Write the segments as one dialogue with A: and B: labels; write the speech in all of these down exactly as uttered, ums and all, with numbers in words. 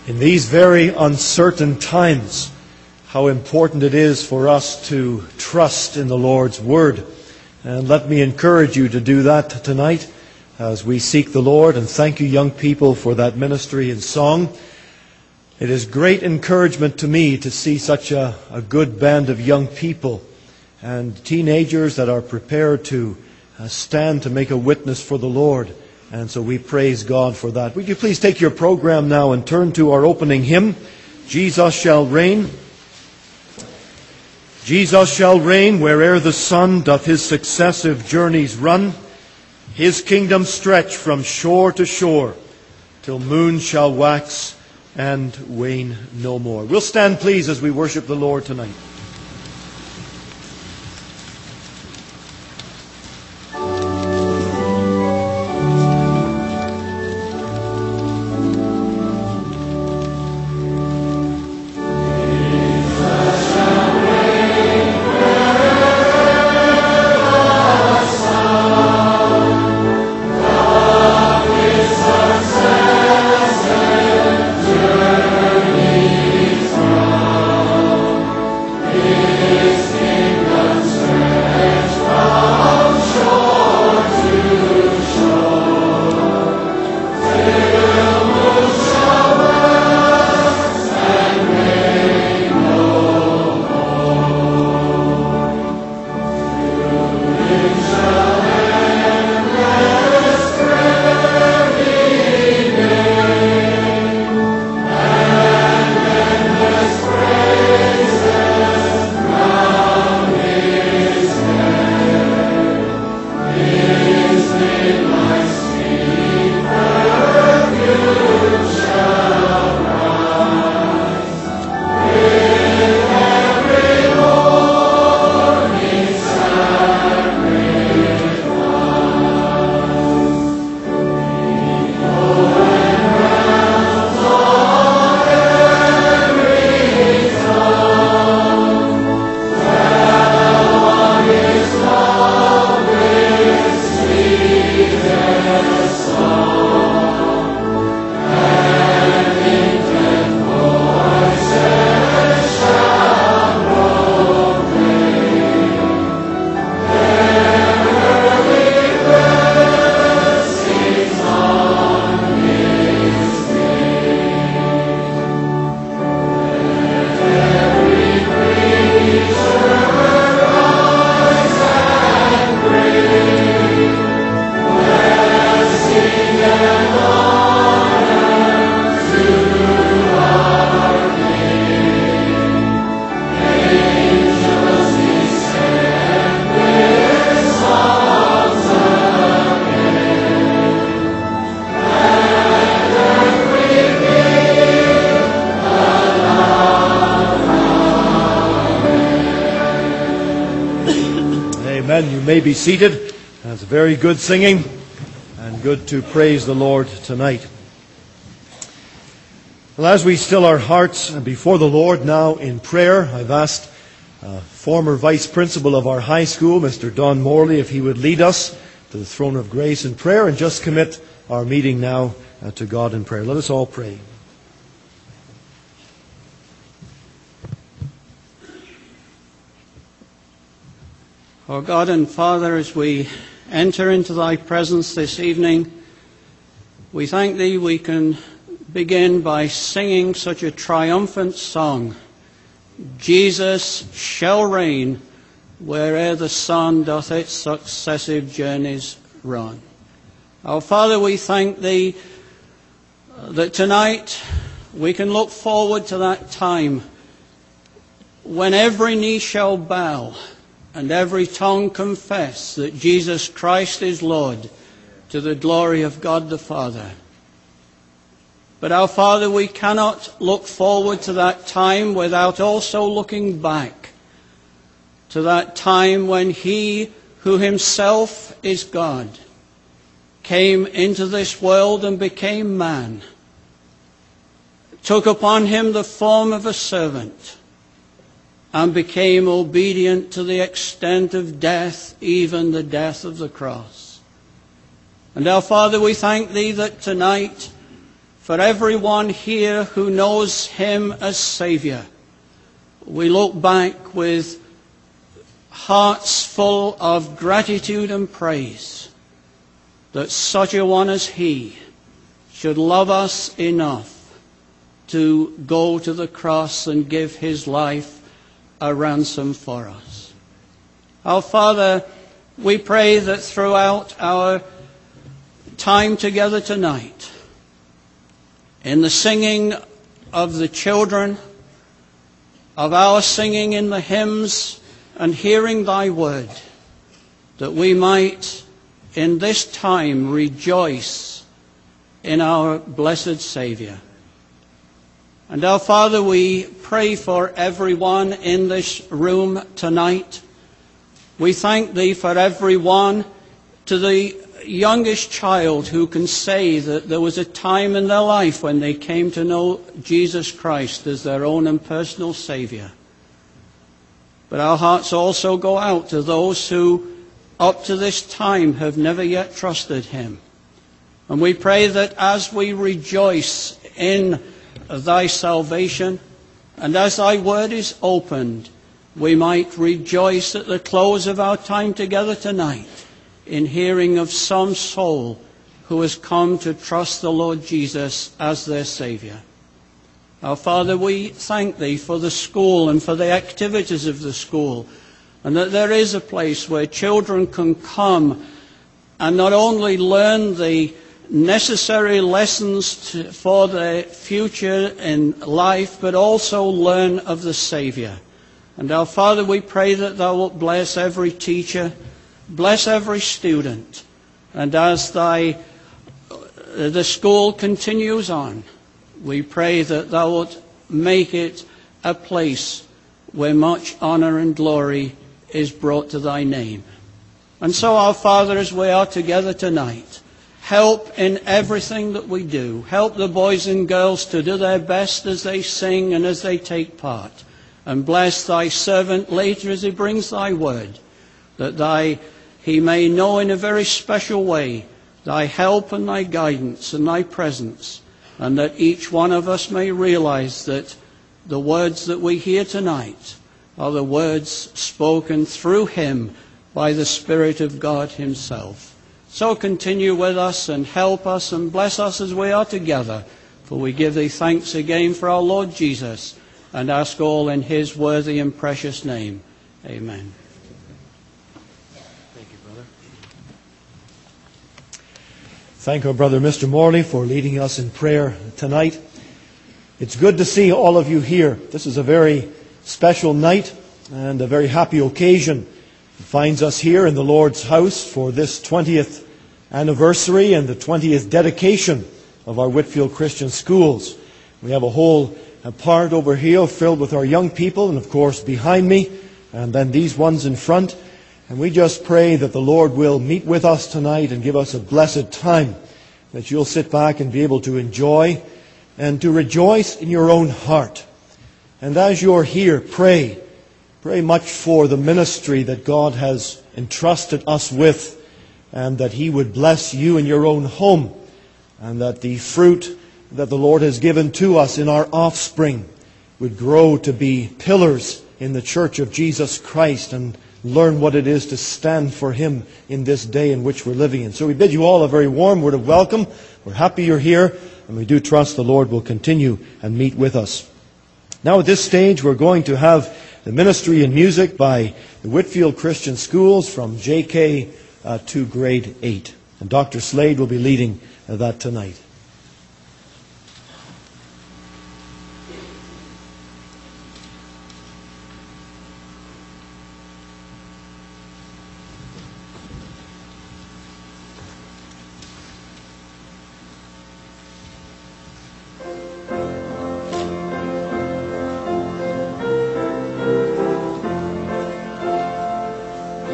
A: In these very uncertain times, how important it is for us to trust in the Lord's Word. And let me encourage you to do that tonight as we seek the Lord. And thank you, young people, for that ministry and song. It is great encouragement to me to see such a, a good band of young people and teenagers that are prepared to uh, stand to make a witness for the Lord. And so we praise God for that. Would you please take your program now and turn to our opening hymn, Jesus Shall Reign. Jesus shall reign where'er the sun doth his successive journeys run. His kingdom stretch from shore to shore, till moon shall wax and wane no more. We'll stand, please, as we worship the Lord tonight. You may be seated. That's very good singing and good to praise the Lord tonight. Well, as we still our hearts before the Lord now in prayer, I've asked uh, former vice principal of our high school, Mister Don Morley, if he would lead us to the throne of grace in prayer and just commit our meeting now uh, to God in prayer. Let us all pray.
B: Our God and Father, as we enter into Thy presence this evening, we thank Thee we can begin by singing such a triumphant song. Jesus shall reign where'er the sun doth its successive journeys run. Our Father, we thank Thee that tonight we can look forward to that time when every knee shall bow and every tongue confess that Jesus Christ is Lord, to the glory of God the Father. But our Father, we cannot look forward to that time without also looking back to that time when He who Himself is God came into this world and became man, took upon Him the form of a servant, and became obedient to the extent of death, even the death of the cross. And our Father, we thank Thee that tonight, for everyone here who knows him as Saviour. We look back with hearts full of gratitude and praise that such a one as he should love us enough to go to the cross and give his life a ransom for us. Our Father, we pray that throughout our time together tonight, in the singing of the children, of our singing in the hymns and hearing thy word, that we might in this time rejoice in our blessed Saviour. And our Father, we pray for everyone in this room tonight. We thank thee for everyone, to the youngest child who can say that there was a time in their life when they came to know Jesus Christ as their own and personal Saviour. But our hearts also go out to those who up to this time have never yet trusted him. And we pray that as we rejoice in thy salvation, and as thy word is opened, we might rejoice at the close of our time together tonight in hearing of some soul who has come to trust the Lord Jesus as their Saviour. Our Father, we thank thee for the school and for the activities of the school, and that there is a place where children can come and not only learn the necessary lessons to, for their future in life, but also learn of the Saviour. And our Father, we pray that thou wilt bless every teacher, bless every student, and as thy the school continues on, we pray that thou wilt make it a place where much honour and glory is brought to thy name. And so, our Father, as we are together tonight, help in everything that we do. Help the boys and girls to do their best as they sing and as they take part. And bless thy servant later as he brings thy word, that thy, he may know in a very special way thy help and thy guidance and thy presence, and that each one of us may realize that the words that we hear tonight are the words spoken through him by the Spirit of God himself. So continue with us and help us and bless us as we are together, for we give thee thanks again for our Lord Jesus, and ask all in his worthy and precious name. Amen.
A: Thank you, brother. Thank our brother Mister Morley for leading us in prayer tonight. It's good to see all of you here. This is a very special night and a very happy occasion. It finds us here in the Lord's house for this twentieth anniversary and the twentieth dedication of our Whitfield Christian Schools. We have a whole a part over here filled with our young people, and of course behind me, and then these ones in front. And we just pray that the Lord will meet with us tonight and give us a blessed time, that you'll sit back and be able to enjoy and to rejoice in your own heart. And as you're here, pray. Pray much for the ministry that God has entrusted us with, and that he would bless you in your own home, and that the fruit that the Lord has given to us in our offspring would grow to be pillars in the church of Jesus Christ and learn what it is to stand for him in this day in which we're living in. So we bid you all a very warm word of welcome. We're happy you're here, and we do trust the Lord will continue and meet with us. Now at this stage we're going to have the ministry in music by the Whitfield Christian Schools from J K uh, to grade eight. And Doctor Slade will be leading uh, that tonight.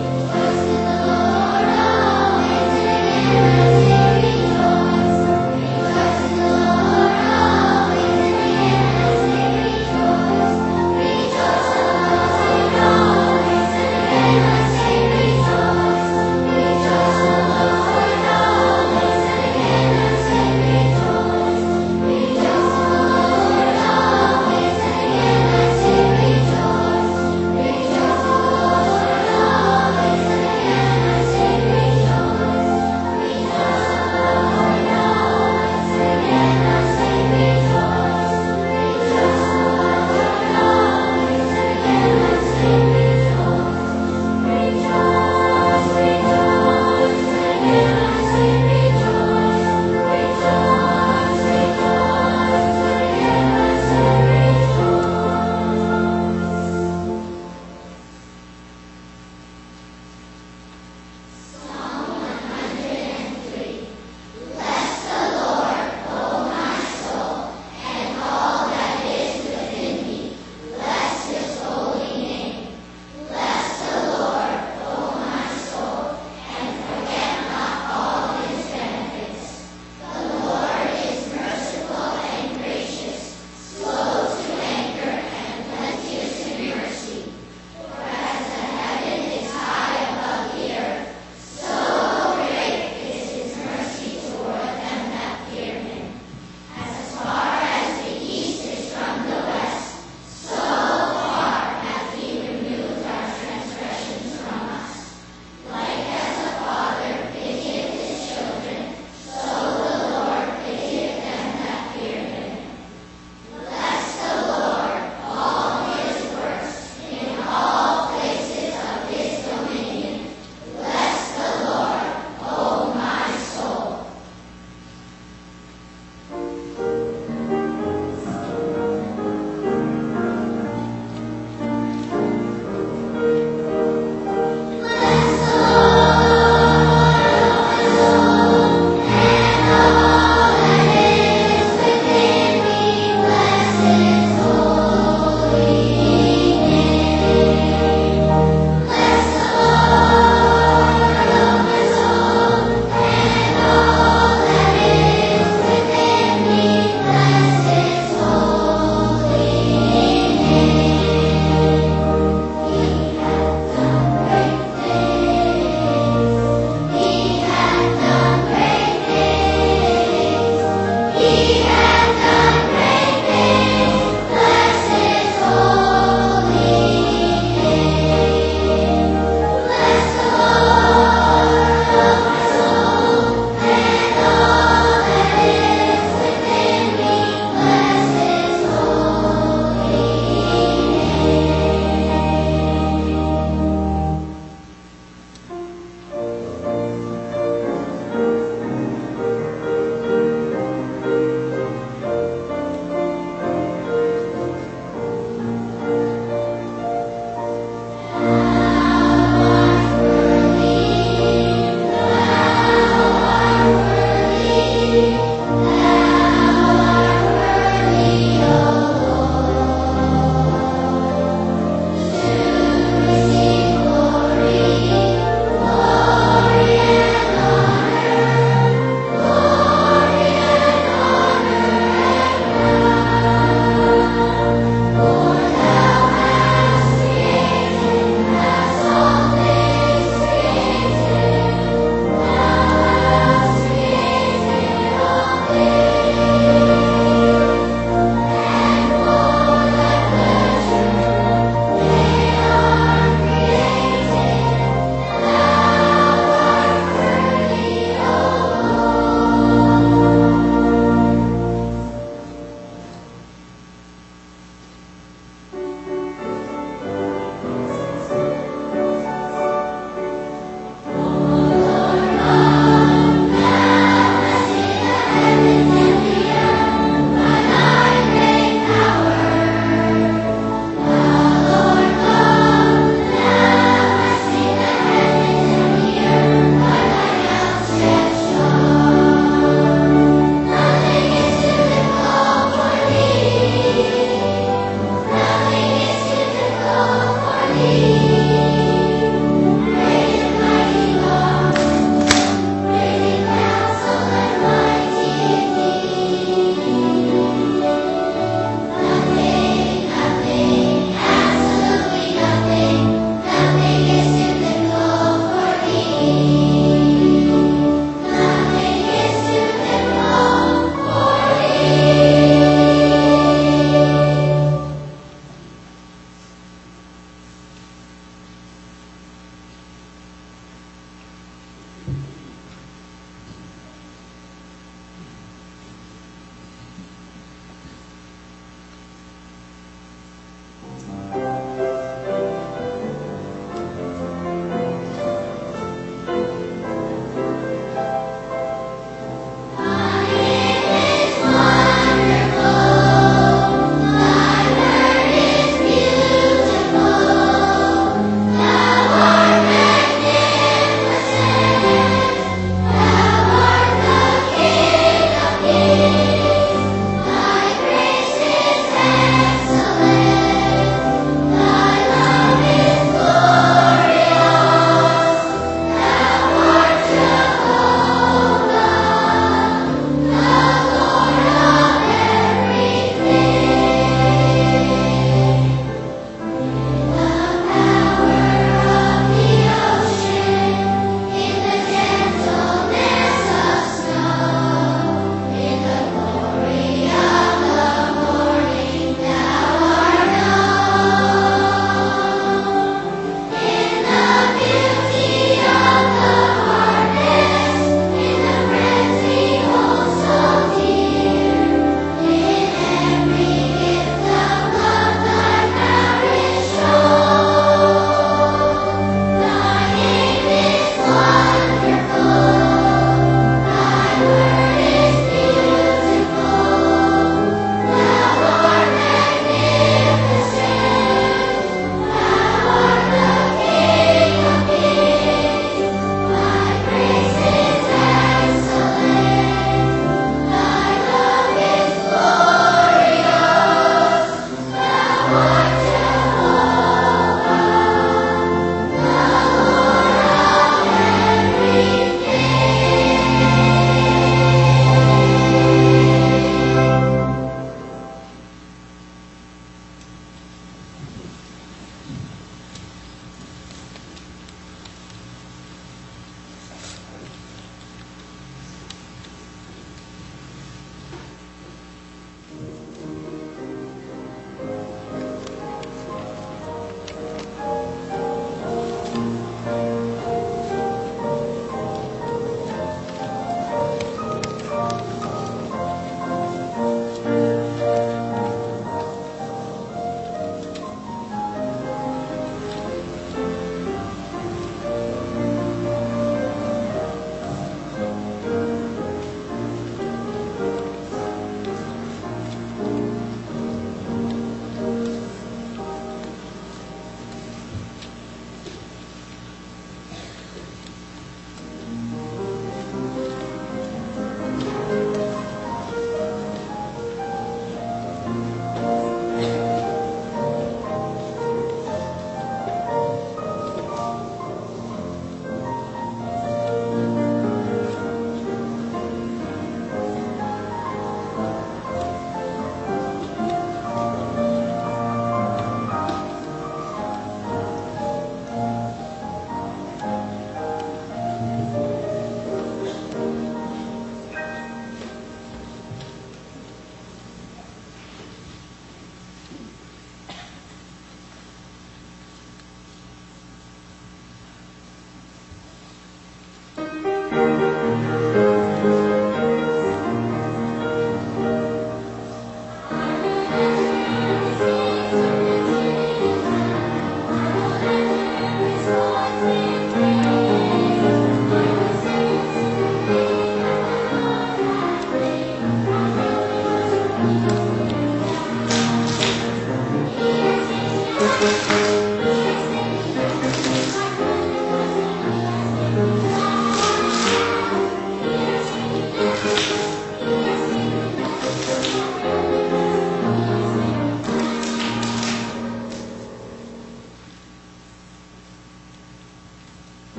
C: Bless the Lord, always, and ever, rejoice.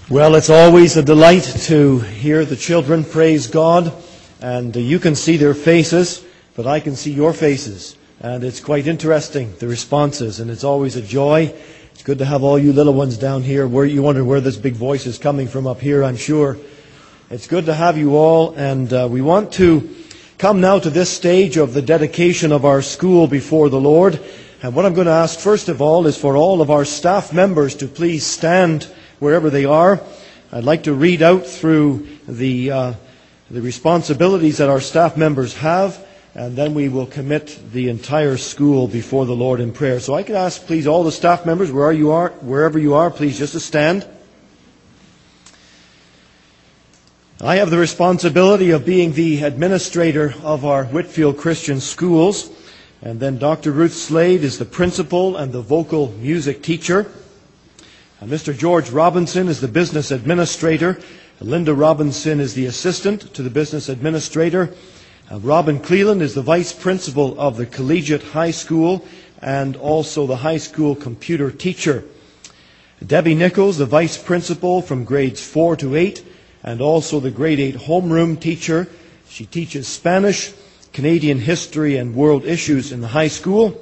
A: Well, it's always a delight to hear the children praise God, and uh, you can see their faces, but I can see your faces, and it's quite interesting, the responses, and it's always a joy. It's good to have all you little ones down here. Where you wonder where this big voice is coming from up here, I'm sure. It's good to have you all, and uh, we want to come now to this stage of the dedication of our school before the Lord. And what I'm going to ask first of all is for all of our staff members to please stand wherever they are. I'd like to read out through the uh, the responsibilities that our staff members have, and then we will commit the entire school before the Lord in prayer. So I can ask, please, all the staff members, where you are, wherever you are, please just to stand. I have the responsibility of being the administrator of our Whitfield Christian Schools, and then Doctor Ruth Slade is the principal and the vocal music teacher. Uh, Mister George Robinson is the business administrator. Linda Robinson is the assistant to the business administrator. Uh, Robin Cleland is the vice principal of the Collegiate High School and also the high school computer teacher. Debbie Nichols, the vice principal from grades four to eight, and also the grade eight homeroom teacher. She teaches Spanish, Canadian history, and world issues in the high school.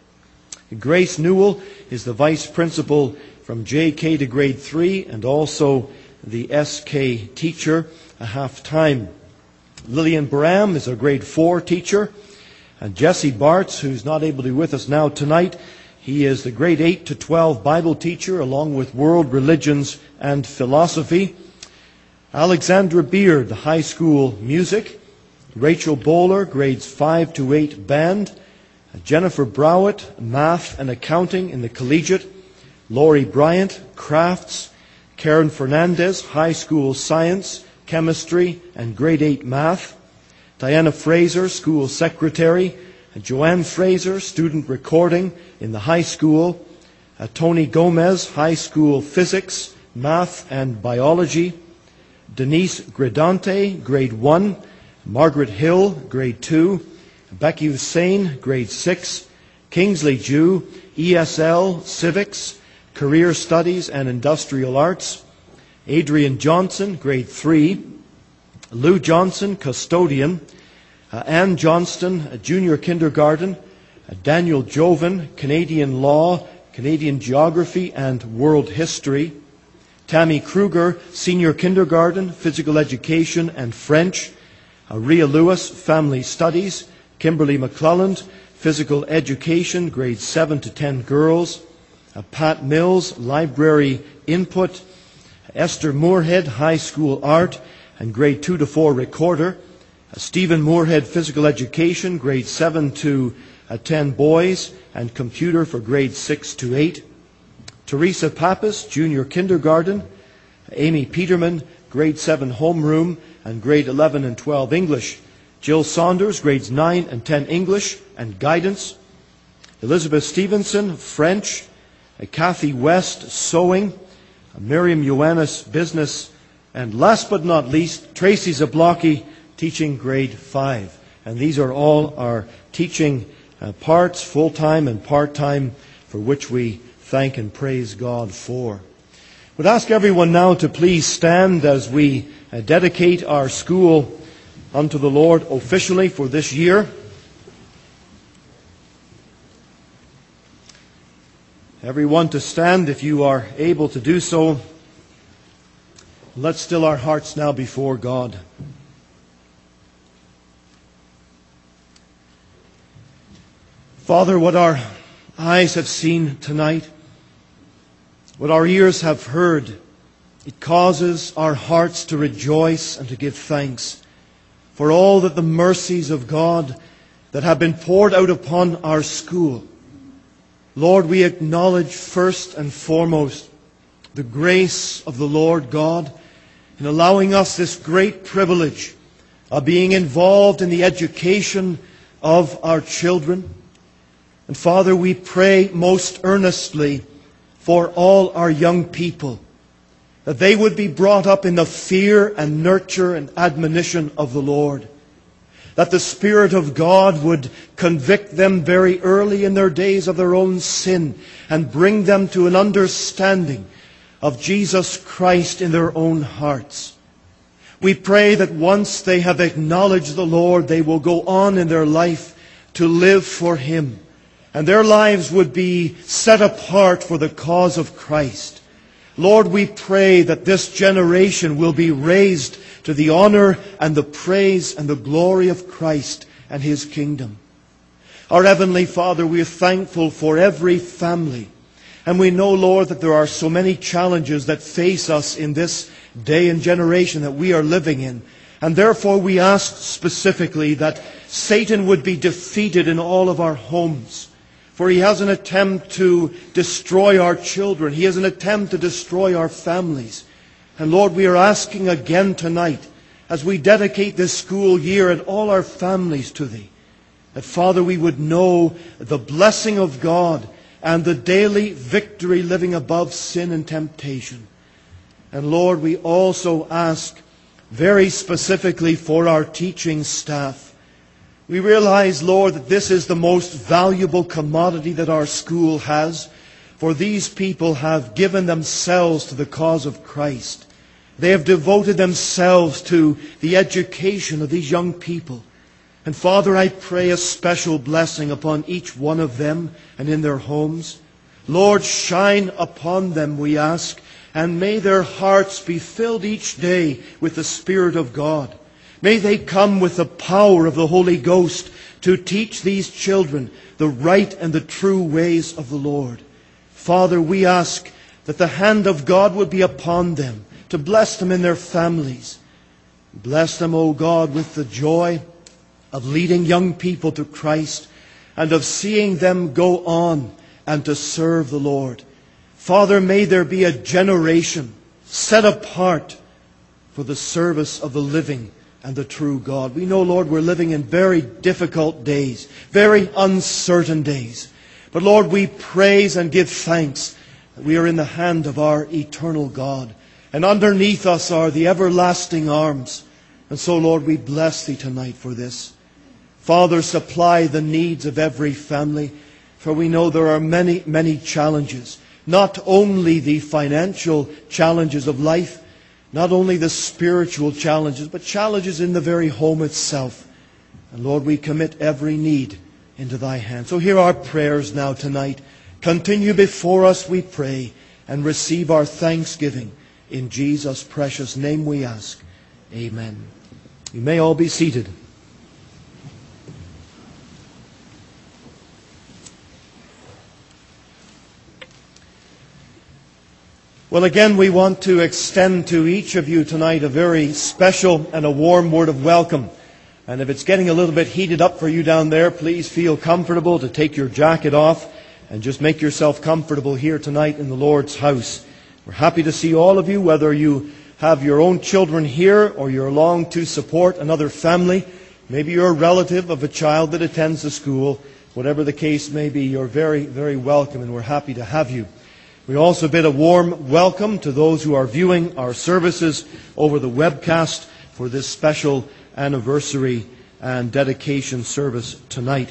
A: Grace Newell is the vice principal from J K to grade three, and also the S K teacher a half time. Lillian Bram is a grade four teacher. And Jesse Bartz, who's not able to be with us now tonight, he is the grade eight to twelve Bible teacher along with world religions and philosophy. Alexandra Beard, the high school music. Rachel Bowler, grades five to eight band. Jennifer Browett, math and accounting in the collegiate. Laurie Bryant, crafts. Karen Fernandez, high school science, chemistry, and grade eight math. Diana Fraser, school secretary. Joanne Fraser, student recording in the high school. Uh, Tony Gomez, high school physics, math, and biology. Denise Gredante, grade one. Margaret Hill, grade two. Becky Hussain, grade six. Kingsley Jew, E S L, civics, career studies, and industrial arts. Adrian Johnson, grade three. Lou Johnson, custodian. Uh, Ann Johnston, a junior kindergarten. Uh, Daniel Joven, Canadian law, Canadian geography, and world history. Tammy Kruger, senior kindergarten, physical education, and French. Uh, Rhea Lewis, family studies. Kimberly McClelland, physical education, grades seven to ten girls. Uh, Pat Mills, library input. Esther Moorhead, high school art and grade two to four recorder. Uh, Stephen Moorhead, physical education, grade seven to uh, ten boys, and computer for grades six to eight. Teresa Pappas, junior kindergarten. Amy Peterman, grade seven homeroom and grade eleven and twelve English. Jill Saunders, grades nine and ten English and guidance. Elizabeth Stevenson, French. Uh, Kathy West, sewing. Uh, Miriam Ioannis, business. And last but not least, Tracy Zablocki, teaching grade five. And these are all our teaching uh, parts, full-time and part-time, for which we thank and praise God for. I would ask everyone now to please stand as we uh, dedicate our school unto the Lord officially for this year. Everyone to stand if you are able to do so. Let's still our hearts now before God. Father, what our eyes have seen tonight, what our ears have heard, it causes our hearts to rejoice and to give thanks for all that the mercies of God that have been poured out upon our school. Lord, we acknowledge first and foremost the grace of the Lord God in allowing us this great privilege of being involved in the education of our children. And Father, we pray most earnestly for all our young people, that they would be brought up in the fear and nurture and admonition of the Lord, that the Spirit of God would convict them very early in their days of their own sin and bring them to an understanding of Jesus Christ in their own hearts. We pray that once they have acknowledged the Lord, they will go on in their life to live for Him, and their lives would be set apart for the cause of Christ. Lord, we pray that this generation will be raised to the honor and the praise and the glory of Christ and His kingdom. Our Heavenly Father, we are thankful for every family. And we know, Lord, that there are so many challenges that face us in this day and generation that we are living in. And therefore we ask specifically that Satan would be defeated in all of our homes. For he has an attempt to destroy our children. He has an attempt to destroy our families. And Lord, we are asking again tonight, as we dedicate this school year and all our families to Thee, that, Father, we would know the blessing of God and the daily victory living above sin and temptation. And Lord, we also ask very specifically for our teaching staff. We realize, Lord, that this is the most valuable commodity that our school has, for these people have given themselves to the cause of Christ. They have devoted themselves to the education of these young people. And Father, I pray a special blessing upon each one of them and in their homes. Lord, shine upon them, we ask, and may their hearts be filled each day with the Spirit of God. May they come with the power of the Holy Ghost to teach these children the right and the true ways of the Lord. Father, we ask that the hand of God would be upon them, to bless them in their families. Bless them, O God, with the joy of leading young people to Christ and of seeing them go on and to serve the Lord. Father, may there be a generation set apart for the service of the living and the true God. We know, Lord, we're living in very difficult days, very uncertain days. But Lord, we praise and give thanks that we are in the hand of our eternal God. And underneath us are the everlasting arms. And so, Lord, we bless Thee tonight for this. Father, supply the needs of every family, for we know there are many, many challenges. Not only the financial challenges of life, not only the spiritual challenges, but challenges in the very home itself. And Lord, we commit every need into Thy hand. So hear our prayers now tonight. Continue before us, we pray, and receive our thanksgiving. In Jesus' precious name we ask. Amen. You may all be seated. Well, again, we want to extend to each of you tonight a very special and a warm word of welcome. And if it's getting a little bit heated up for you down there, please feel comfortable to take your jacket off and just make yourself comfortable here tonight in the Lord's house. We're happy to see all of you, whether you have your own children here or you're along to support another family. Maybe you're a relative of a child that attends the school. Whatever the case may be, you're very, very welcome, and we're happy to have you. We also bid a warm welcome to those who are viewing our services over the webcast for this special anniversary and dedication service tonight.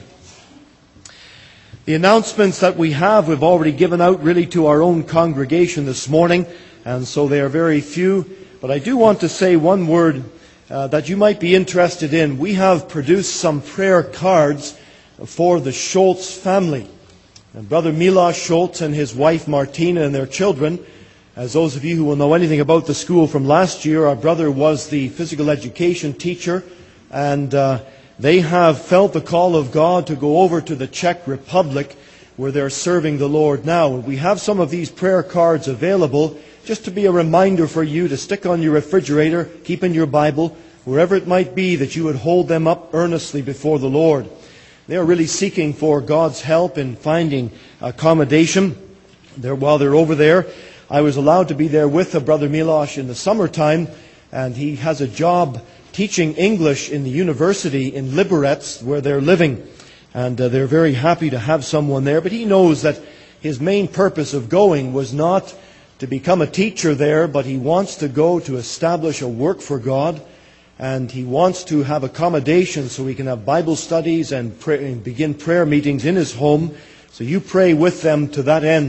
A: The announcements that we have, we've already given out really to our own congregation this morning, and so they are very few. But I do want to say one word uh, that you might be interested in. We have produced some prayer cards for the Schultz family. And Brother Milos Schultz and his wife Martina and their children, as those of you who will know anything about the school from last year, our brother was the physical education teacher, and uh, they have felt the call of God to go over to the Czech Republic where they're serving the Lord now. And we have some of these prayer cards available just to be a reminder for you to stick on your refrigerator, keep in your Bible, wherever it might be, that you would hold them up earnestly before the Lord. They are really seeking for God's help in finding accommodation there while they're over there. I was allowed to be there with Brother Milos in the summertime, and he has a job teaching English in the university in Liberec, where they're living. And uh, they're very happy to have someone there. But he knows that his main purpose of going was not to become a teacher there, but he wants to go to establish a work for God. And he wants to have accommodation so he can have Bible studies and, pray, and begin prayer meetings in his home. So you pray with them to that end.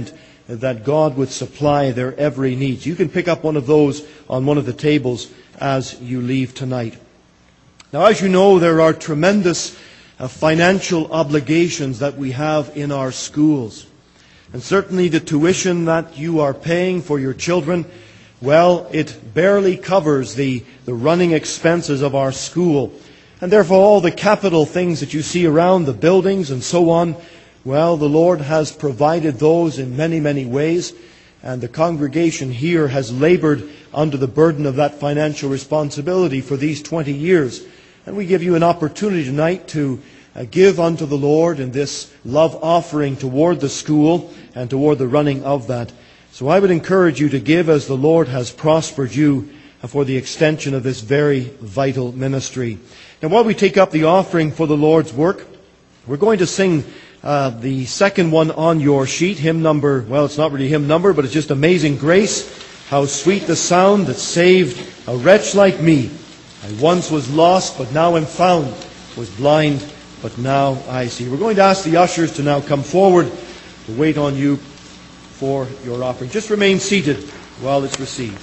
A: that God would supply their every need. You can pick up one of those on one of the tables as you leave tonight. Now, as you know, there are tremendous uh, financial obligations that we have in our schools. And certainly the tuition that you are paying for your children, well, it barely covers the, the running expenses of our school. And therefore all the capital things that you see around, the buildings and so on, well, the Lord has provided those in many, many ways. And the congregation here has labored under the burden of that financial responsibility for these twenty years. And we give you an opportunity tonight to uh, give unto the Lord in this love offering toward the school and toward the running of that. So I would encourage you to give as the Lord has prospered you for the extension of this very vital ministry. Now, while we take up the offering for the Lord's work, we're going to sing uh, the second one on your sheet, hymn number, well, it's not really hymn number, but it's just Amazing Grace. How sweet the sound that saved a wretch like me. I once was lost, but now am found, was blind, but now I see. We're going to ask the ushers to now come forward to wait on you for your offering. Just remain seated while it's received.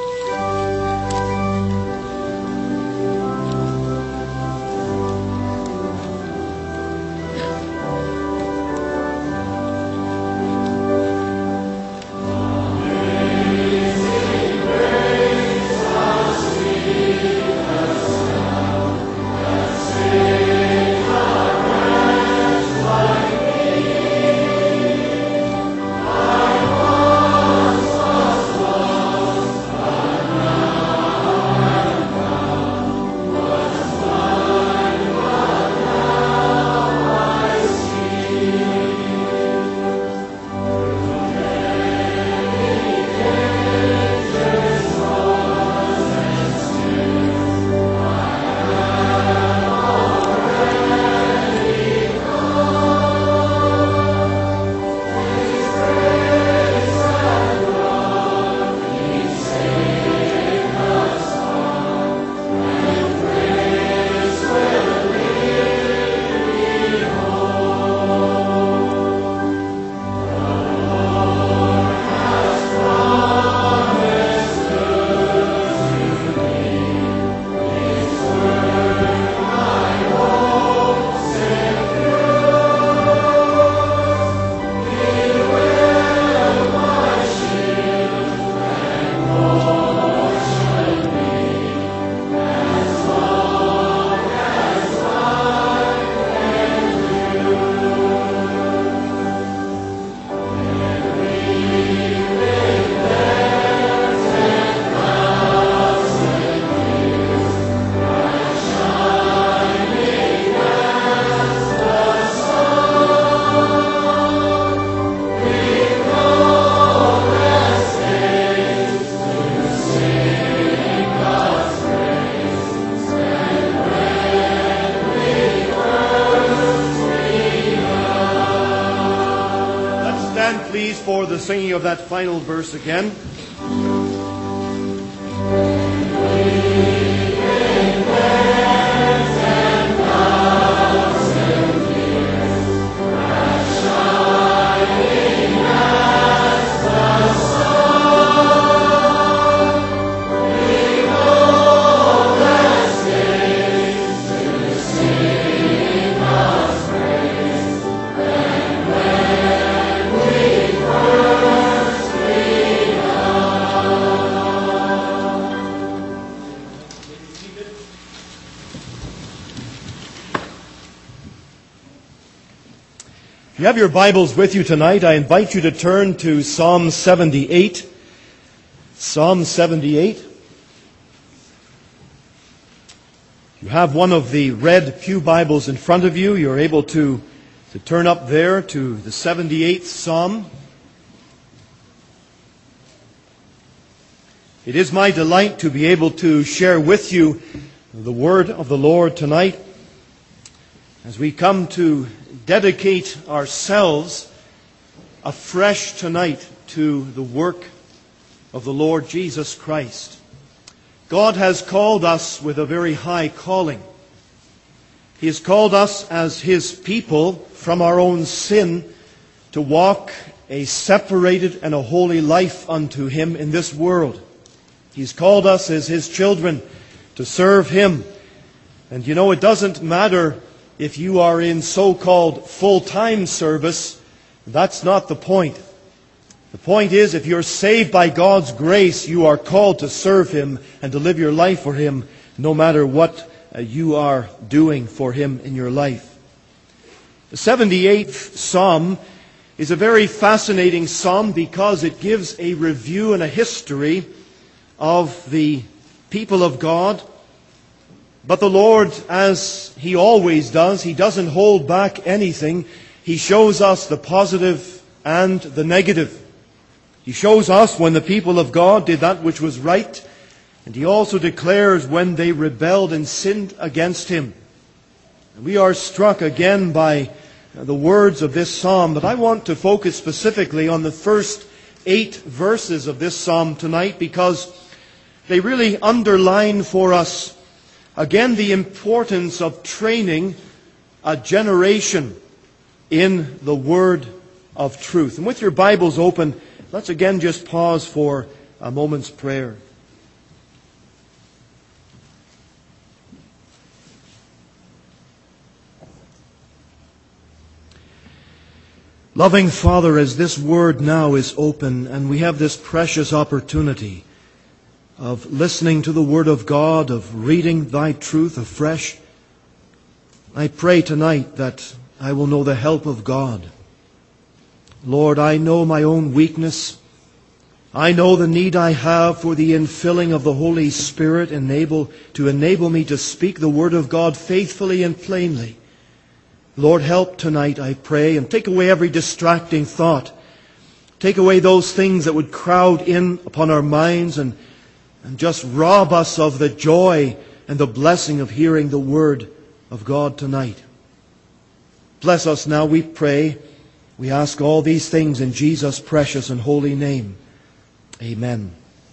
A: For the singing of that final verse again. If you have your Bibles with you tonight, I invite you to turn to Psalm seventy-eight. Psalm seventy-eight. You have one of the red pew Bibles in front of you. You're able to, to turn up there to the seventy-eighth Psalm. It is my delight to be able to share with you the word of the Lord tonight as we come to dedicate ourselves afresh tonight to the work of the Lord Jesus Christ. God has called us with a very high calling. He has called us as His people from our own sin to walk a separated and a holy life unto Him in this world. He's called us as His children to serve Him. And you know, it doesn't matter if you are in so-called full-time service. That's not the point. The point is, if you're saved by God's grace, you are called to serve Him and to live your life for Him, no matter what you are doing for Him in your life. The seventy-eighth Psalm is a very fascinating psalm because it gives a review and a history of the people of God. But the Lord, as He always does, He doesn't hold back anything. He shows us the positive and the negative. He shows us when the people of God did that which was right, and He also declares when they rebelled and sinned against Him. And we are struck again by the words of this psalm, but I want to focus specifically on the first eight verses of this psalm tonight because they really underline for us again the importance of training a generation in the Word of truth. And with your Bibles open, let's again just pause for a moment's prayer. Loving Father, as this Word now is open and we have this precious opportunity of listening to the Word of God, of reading Thy truth afresh, I pray tonight that I will know the help of God. Lord, I know my own weakness. I know the need I have for the infilling of the Holy Spirit enable, to enable me to speak the Word of God faithfully and plainly. Lord, help tonight, I pray, and take away every distracting thought. Take away those things that would crowd in upon our minds and, and just rob us of the joy and the blessing of hearing the Word of God tonight. Bless us now, we pray. We ask all these things in Jesus' precious and holy name. Amen.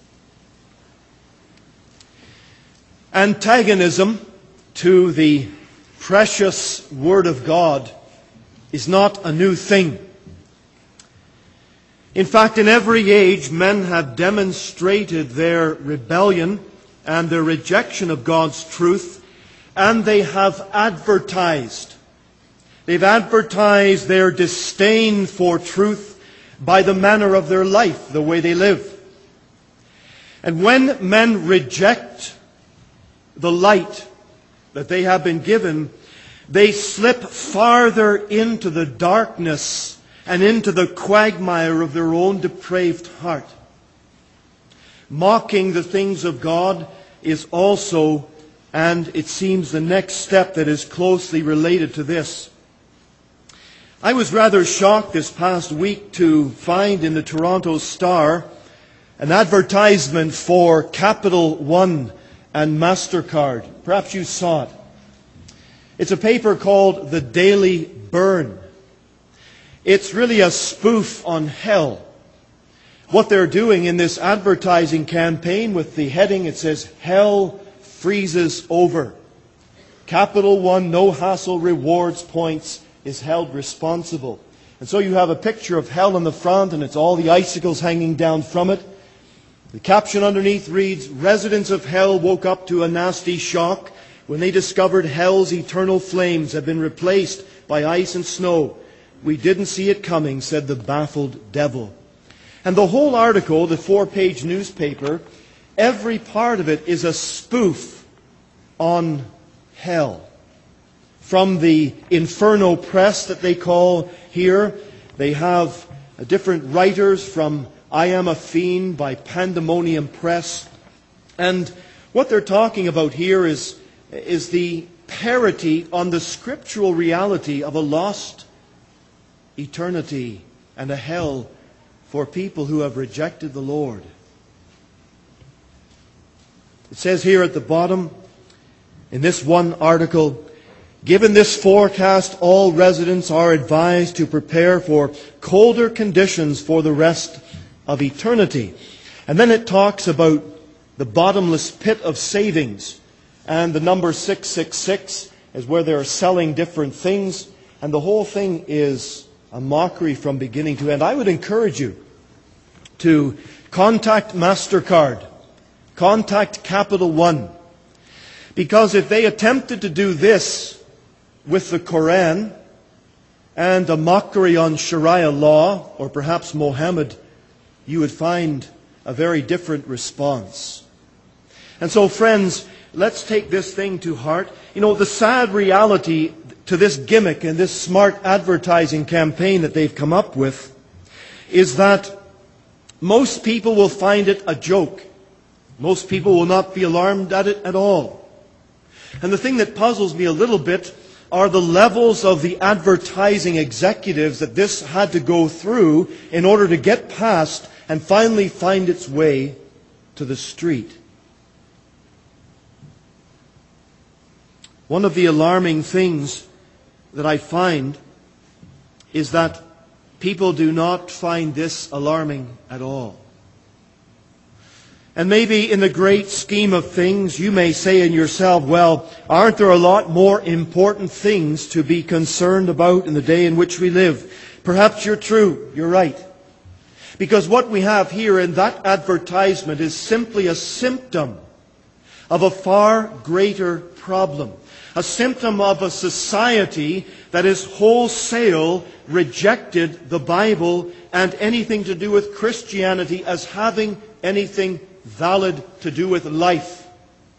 A: Antagonism to the precious Word of God is not a new thing. In fact, in every age, men have demonstrated their rebellion and their rejection of God's truth, and they have advertised. They've advertised their disdain for truth by the manner of their life, the way they live. And when men reject the light that they have been given, they slip farther into the darkness and into the quagmire of their own depraved heart. Mocking the things of God is also, and it seems, the next step that is closely related to this. I was rather shocked this past week to find in the Toronto Star an advertisement for Capital One and MasterCard. Perhaps you saw it. It's a paper called The Daily Burn. It's really a spoof on hell. What they're doing in this advertising campaign, with the heading, it says, "Hell freezes over. Capital One, no hassle rewards points, is held responsible." And so you have a picture of hell in the front, and it's all the icicles hanging down from it. The caption underneath reads, "Residents of hell woke up to a nasty shock when they discovered hell's eternal flames have been replaced by ice and snow. We didn't see it coming," said the baffled devil. And the whole article, the four-page newspaper, every part of it is a spoof on hell. From the Inferno Press that they call here, they have different writers from I Am a Fiend by Pandemonium Press. And what they're talking about here is, is the parody on the scriptural reality of a lost eternity and a hell for people who have rejected the Lord. It says here at the bottom, in this one article, "Given this forecast, all residents are advised to prepare for colder conditions for the rest of eternity." And then it talks about the bottomless pit of savings. And the number six six six is where they're selling different things. And the whole thing is a mockery from beginning to end. I would encourage you to contact MasterCard, contact Capital One, because if they attempted to do this with the Koran and a mockery on Sharia law, or perhaps Mohammed, you would find a very different response. And so, friends, let's take this thing to heart. You know, the sad reality to this gimmick and this smart advertising campaign that they've come up with is that most people will find it a joke. Most people will not be alarmed at it at all. And the thing that puzzles me a little bit are the levels of the advertising executives that this had to go through in order to get past and finally find its way to the street. One of the alarming things that I find is that people do not find this alarming at all. And maybe in the great scheme of things, you may say in yourself, well, aren't there a lot more important things to be concerned about in the day in which we live? Perhaps you're true. You're right. Because what we have here in that advertisement is simply a symptom of a far greater problem. A symptom of a society that has wholesale rejected the Bible and anything to do with Christianity as having anything valid to do with life.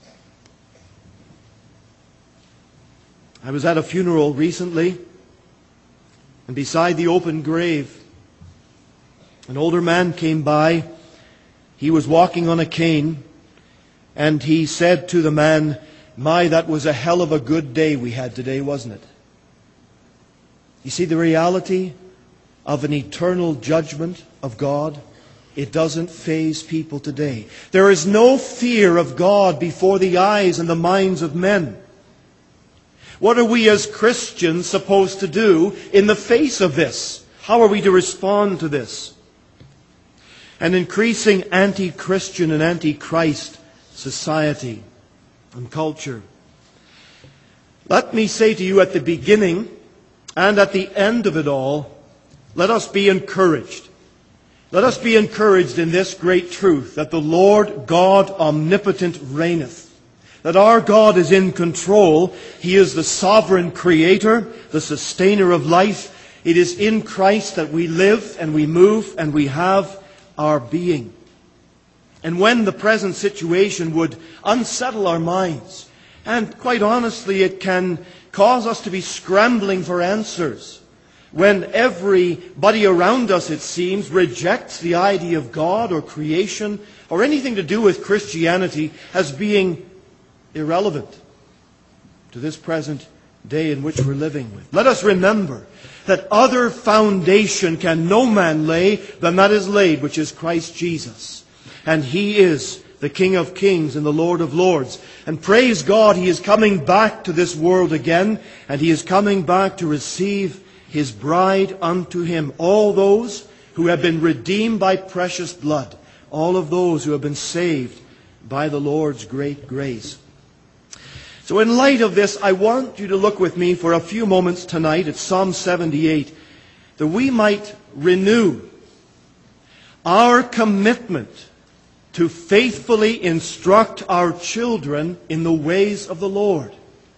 A: I was at a funeral recently, and beside the open grave, an older man came by. He was walking on a cane, and he said to the man, "My, that was a hell of a good day we had today, wasn't it?" You see the reality of an eternal judgment of God? It doesn't faze people today. There is no fear of God before the eyes and the minds of men. What are we as Christians supposed to do in the face of this? How are we to respond to this? An increasing anti-Christian and anti-Christ society and culture. Let me say to you at the beginning and at the end of it all, let us be encouraged. Let us be encouraged in this great truth, that the Lord God omnipotent reigneth. That our God is in control. He is the sovereign creator, the sustainer of life. It is in Christ that we live and we move and we have our being. And when the present situation would unsettle our minds, and quite honestly it can cause us to be scrambling for answers, when everybody around us, it seems, rejects the idea of God or creation or anything to do with Christianity as being irrelevant to this present day in which we're living with. Let us remember that other foundation can no man lay than that is laid, which is Christ Jesus. And He is the King of Kings and the Lord of Lords. And praise God, He is coming back to this world again, and He is coming back to receive His bride unto Him. All those who have been redeemed by precious blood. All of those who have been saved by the Lord's great grace. So in light of this, I want you to look with me for a few moments tonight at Psalm seventy-eight, that we might renew our commitment to faithfully instruct our children in the ways of the Lord.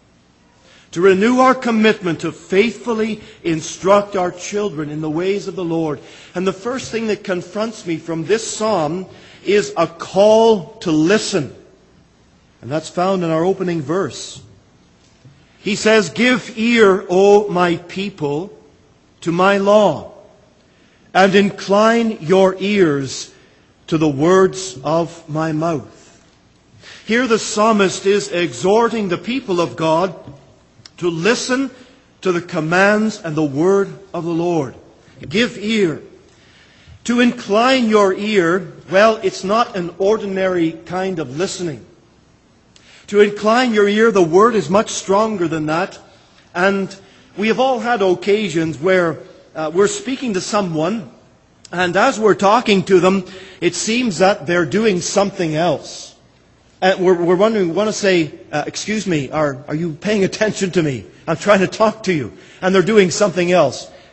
A: To renew our commitment to faithfully instruct our children in the ways of the Lord. And the first thing that confronts me from this psalm is a call to listen. And that's found in our opening verse. He says, "Give ear, O my people, to my law, and incline your ears to the words of my mouth." Here the psalmist is exhorting the people of God to listen to the commands and the word of the Lord. Give ear. To incline your ear, well, it's not an ordinary kind of listening. To incline your ear, the word is much stronger than that. And we have all had occasions where uh, we're speaking to someone, and as we're talking to them, it seems that they're doing something else. And we're, we're wondering, we want to say, uh, excuse me, are, are you paying attention to me? I'm trying to talk to you. And they're doing something else.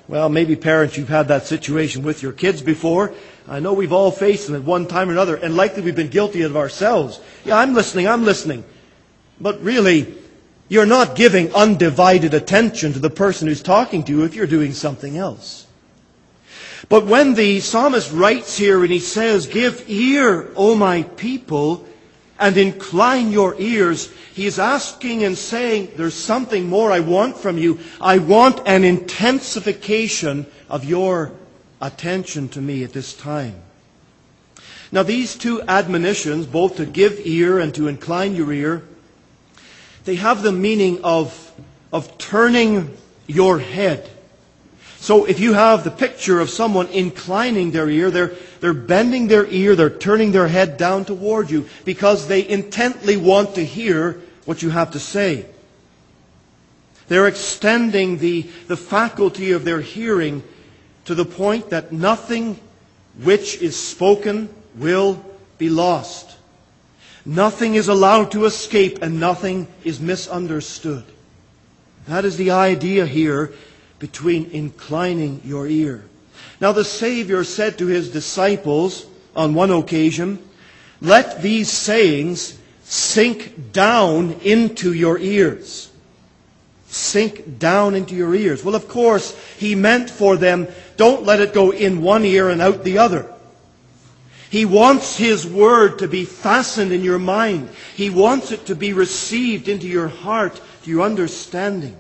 A: Well, maybe parents, you've had that situation with your kids before. I know we've all faced them at one time or another, and likely we've been guilty of ourselves. Yeah, I'm listening, I'm listening. But really, you're not giving undivided attention to the person who's talking to you if you're doing something else. But when the psalmist writes here and he says, "Give ear, O my people, and incline your ears," he is asking and saying, there's something more I want from you. I want an intensification of your attention to me at this time. Now these two admonitions, both to give ear and to incline your ear, they have the meaning of, of turning your head. So if you have the picture of someone inclining their ear, they're, they're bending their ear, they're turning their head down toward you because they intently want to hear what you have to say. They're extending the, the faculty of their hearing to the point that nothing which is spoken will be lost. Nothing is allowed to escape and nothing is misunderstood. That is the idea here between inclining your ear. Now the Savior said to His disciples on one occasion, "Let these sayings sink down into your ears." Sink down into your ears. Well, of course, He meant for them, don't let it go in one ear and out the other. He wants His Word to be fastened in your mind. He wants it to be received into your heart, to your understanding.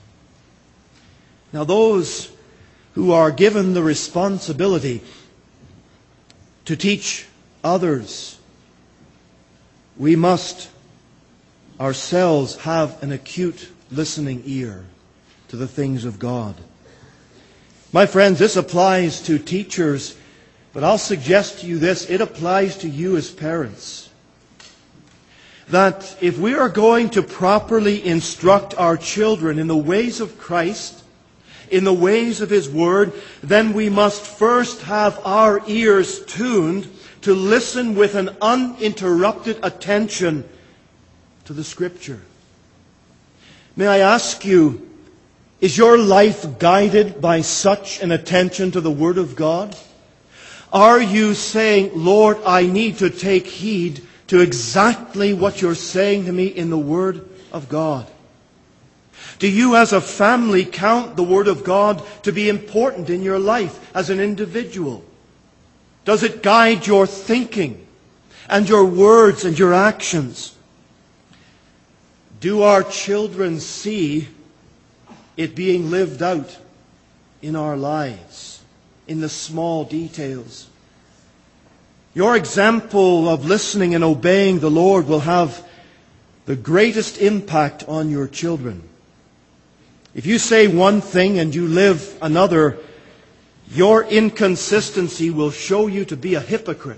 A: Now those who are given the responsibility to teach others, we must ourselves have an acute listening ear to the things of God. My friends, this applies to teachers, but I'll suggest to you this, it applies to you as parents. That if we are going to properly instruct our children in the ways of Christ, in the ways of His Word, then we must first have our ears tuned to listen with an uninterrupted attention to the Scripture. May I ask you, is your life guided by such an attention to the Word of God? Are you saying, "Lord, I need to take heed to exactly what you're saying to me in the Word of God"? Do you as a family count the Word of God to be important in your life as an individual? Does it guide your thinking and your words and your actions? Do our children see it being lived out in our lives, in the small details? Your example of listening and obeying the Lord will have the greatest impact on your children. If you say one thing and you live another, your inconsistency will show you to be a hypocrite.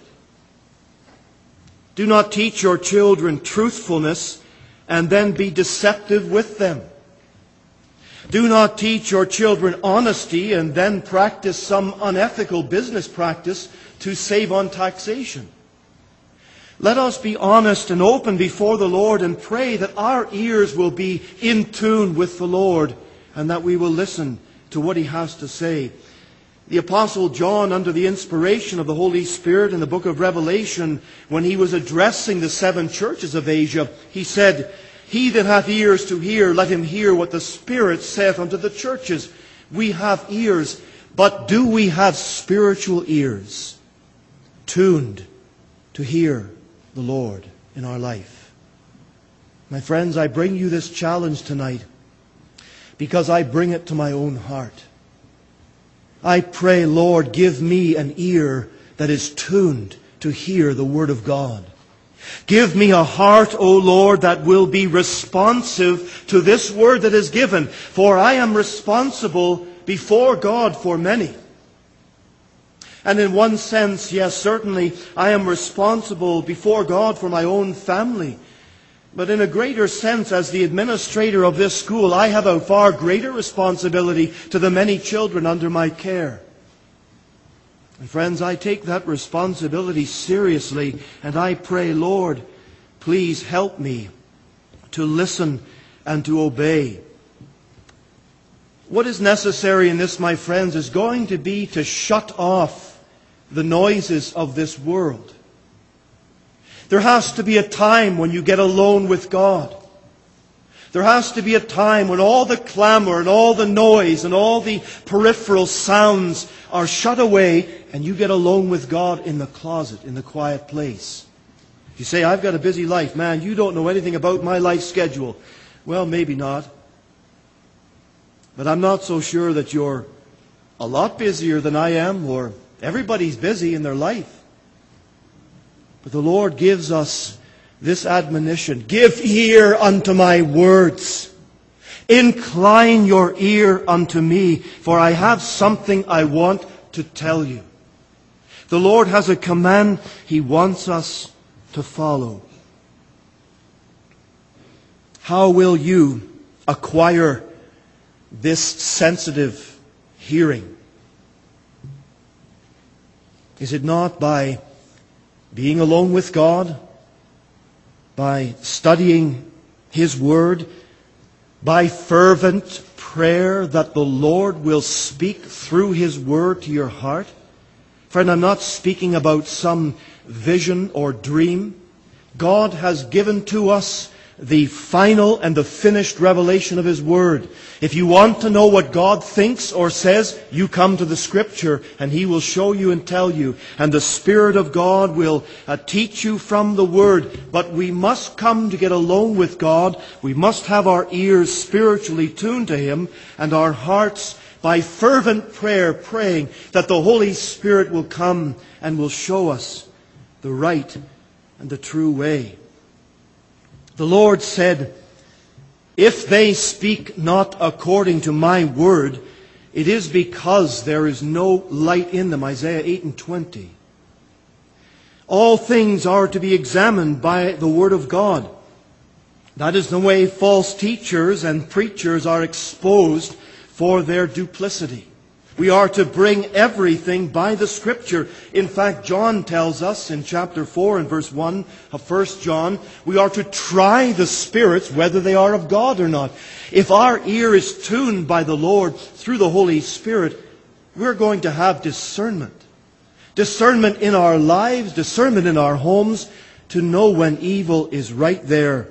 A: Do not teach your children truthfulness and then be deceptive with them. Do not teach your children honesty and then practice some unethical business practice to save on taxation. Let us be honest and open before the Lord and pray that our ears will be in tune with the Lord and that we will listen to what He has to say. The Apostle John, under the inspiration of the Holy Spirit in the book of Revelation, when he was addressing the seven churches of Asia, he said, "He that hath ears to hear, let him hear what the Spirit saith unto the churches." We have ears, but do we have spiritual ears tuned to hear the Lord in our life? My friends, I bring you this challenge tonight because I bring it to my own heart. I pray, Lord, give me an ear that is tuned to hear the Word of God. Give me a heart, O Lord, that will be responsive to this Word that is given, for I am responsible before God for many. And in one sense, yes, certainly, I am responsible before God for my own family. But in a greater sense, as the administrator of this school, I have a far greater responsibility to the many children under my care. And friends, I take that responsibility seriously, and I pray, Lord, please help me to listen and to obey. What is necessary in this, my friends, is going to be to shut off the noises of this world. There has to be a time when you get alone with God. There has to be a time when all the clamor and all the noise and all the peripheral sounds are shut away and you get alone with God in the closet, in the quiet place. You say, I've got a busy life. Man, you don't know anything about my life schedule. Well, maybe not. But I'm not so sure that you're a lot busier than I am, or everybody's busy in their life. But the Lord gives us this admonition. Give ear unto my words. Incline your ear unto me, for I have something I want to tell you. The Lord has a command He wants us to follow. How will you acquire this sensitive hearing? Is it not by being alone with God, by studying His Word, by fervent prayer that the Lord will speak through His Word to your heart? Friend, I'm not speaking about some vision or dream. God has given to us the final and the finished revelation of His Word. If you want to know what God thinks or says, you come to the Scripture and He will show you and tell you. And the Spirit of God will uh, teach you from the Word. But we must come to get alone with God. We must have our ears spiritually tuned to Him and our hearts by fervent prayer praying that the Holy Spirit will come and will show us the right and the true way. The Lord said, if they speak not according to my word, it is because there is no light in them. Isaiah eight and twenty. All things are to be examined by the word of God. That is the way false teachers and preachers are exposed for their duplicity. We are to bring everything by the Scripture. In fact, John tells us in chapter four and verse one of First John, we are to try the spirits whether they are of God or not. If our ear is tuned by the Lord through the Holy Spirit, we're going to have discernment. Discernment in our lives, discernment in our homes, to know when evil is right there.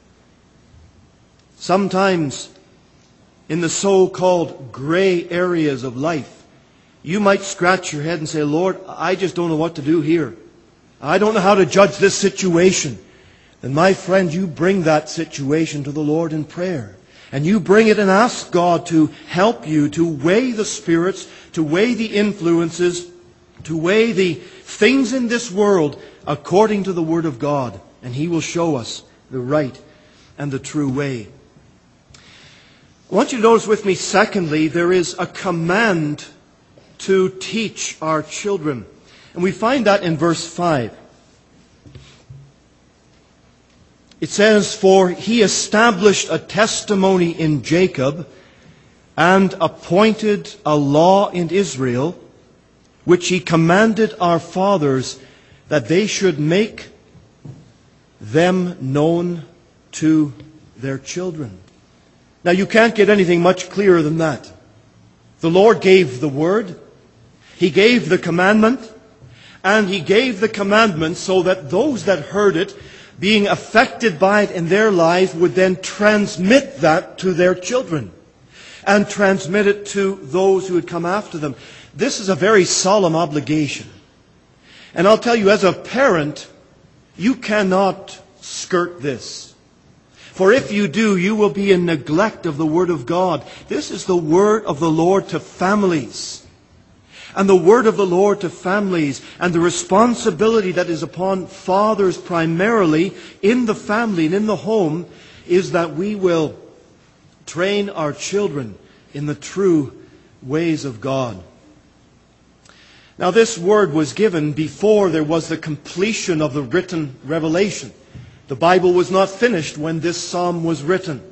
A: Sometimes in the so-called gray areas of life, you might scratch your head and say, Lord, I just don't know what to do here. I don't know how to judge this situation. Then, my friend, you bring that situation to the Lord in prayer. And you bring it and ask God to help you to weigh the spirits, to weigh the influences, to weigh the things in this world according to the Word of God. And He will show us the right and the true way. I want you to notice with me, secondly, there is a command to teach our children. And we find that in verse five. It says, for He established a testimony in Jacob and appointed a law in Israel, which He commanded our fathers that they should make them known to their children. Now, you can't get anything much clearer than that. The Lord gave the Word, He gave the commandment, and He gave the commandment so that those that heard it, being affected by it in their lives, would then transmit that to their children and transmit it to those who would come after them. This is a very solemn obligation. And I'll tell you, as a parent, you cannot skirt this. For if you do, you will be in neglect of the Word of God. This is the Word of the Lord to families. And the Word of the Lord to families, and the responsibility that is upon fathers primarily in the family and in the home, is that we will train our children in the true ways of God. Now, this Word was given before there was the completion of the written revelation. The Bible was not finished when this psalm was written.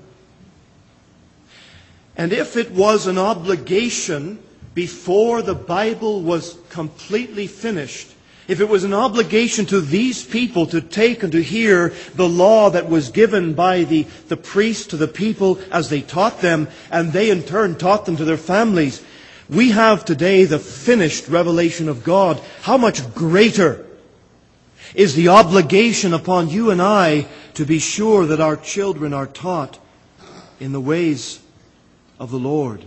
A: And if it was an obligation before the Bible was completely finished, if it was an obligation to these people to take and to hear the law that was given by the, the priests to the people as they taught them, and they in turn taught them to their families, we have today the finished revelation of God. How much greater is the obligation upon you and I to be sure that our children are taught in the ways of the Lord.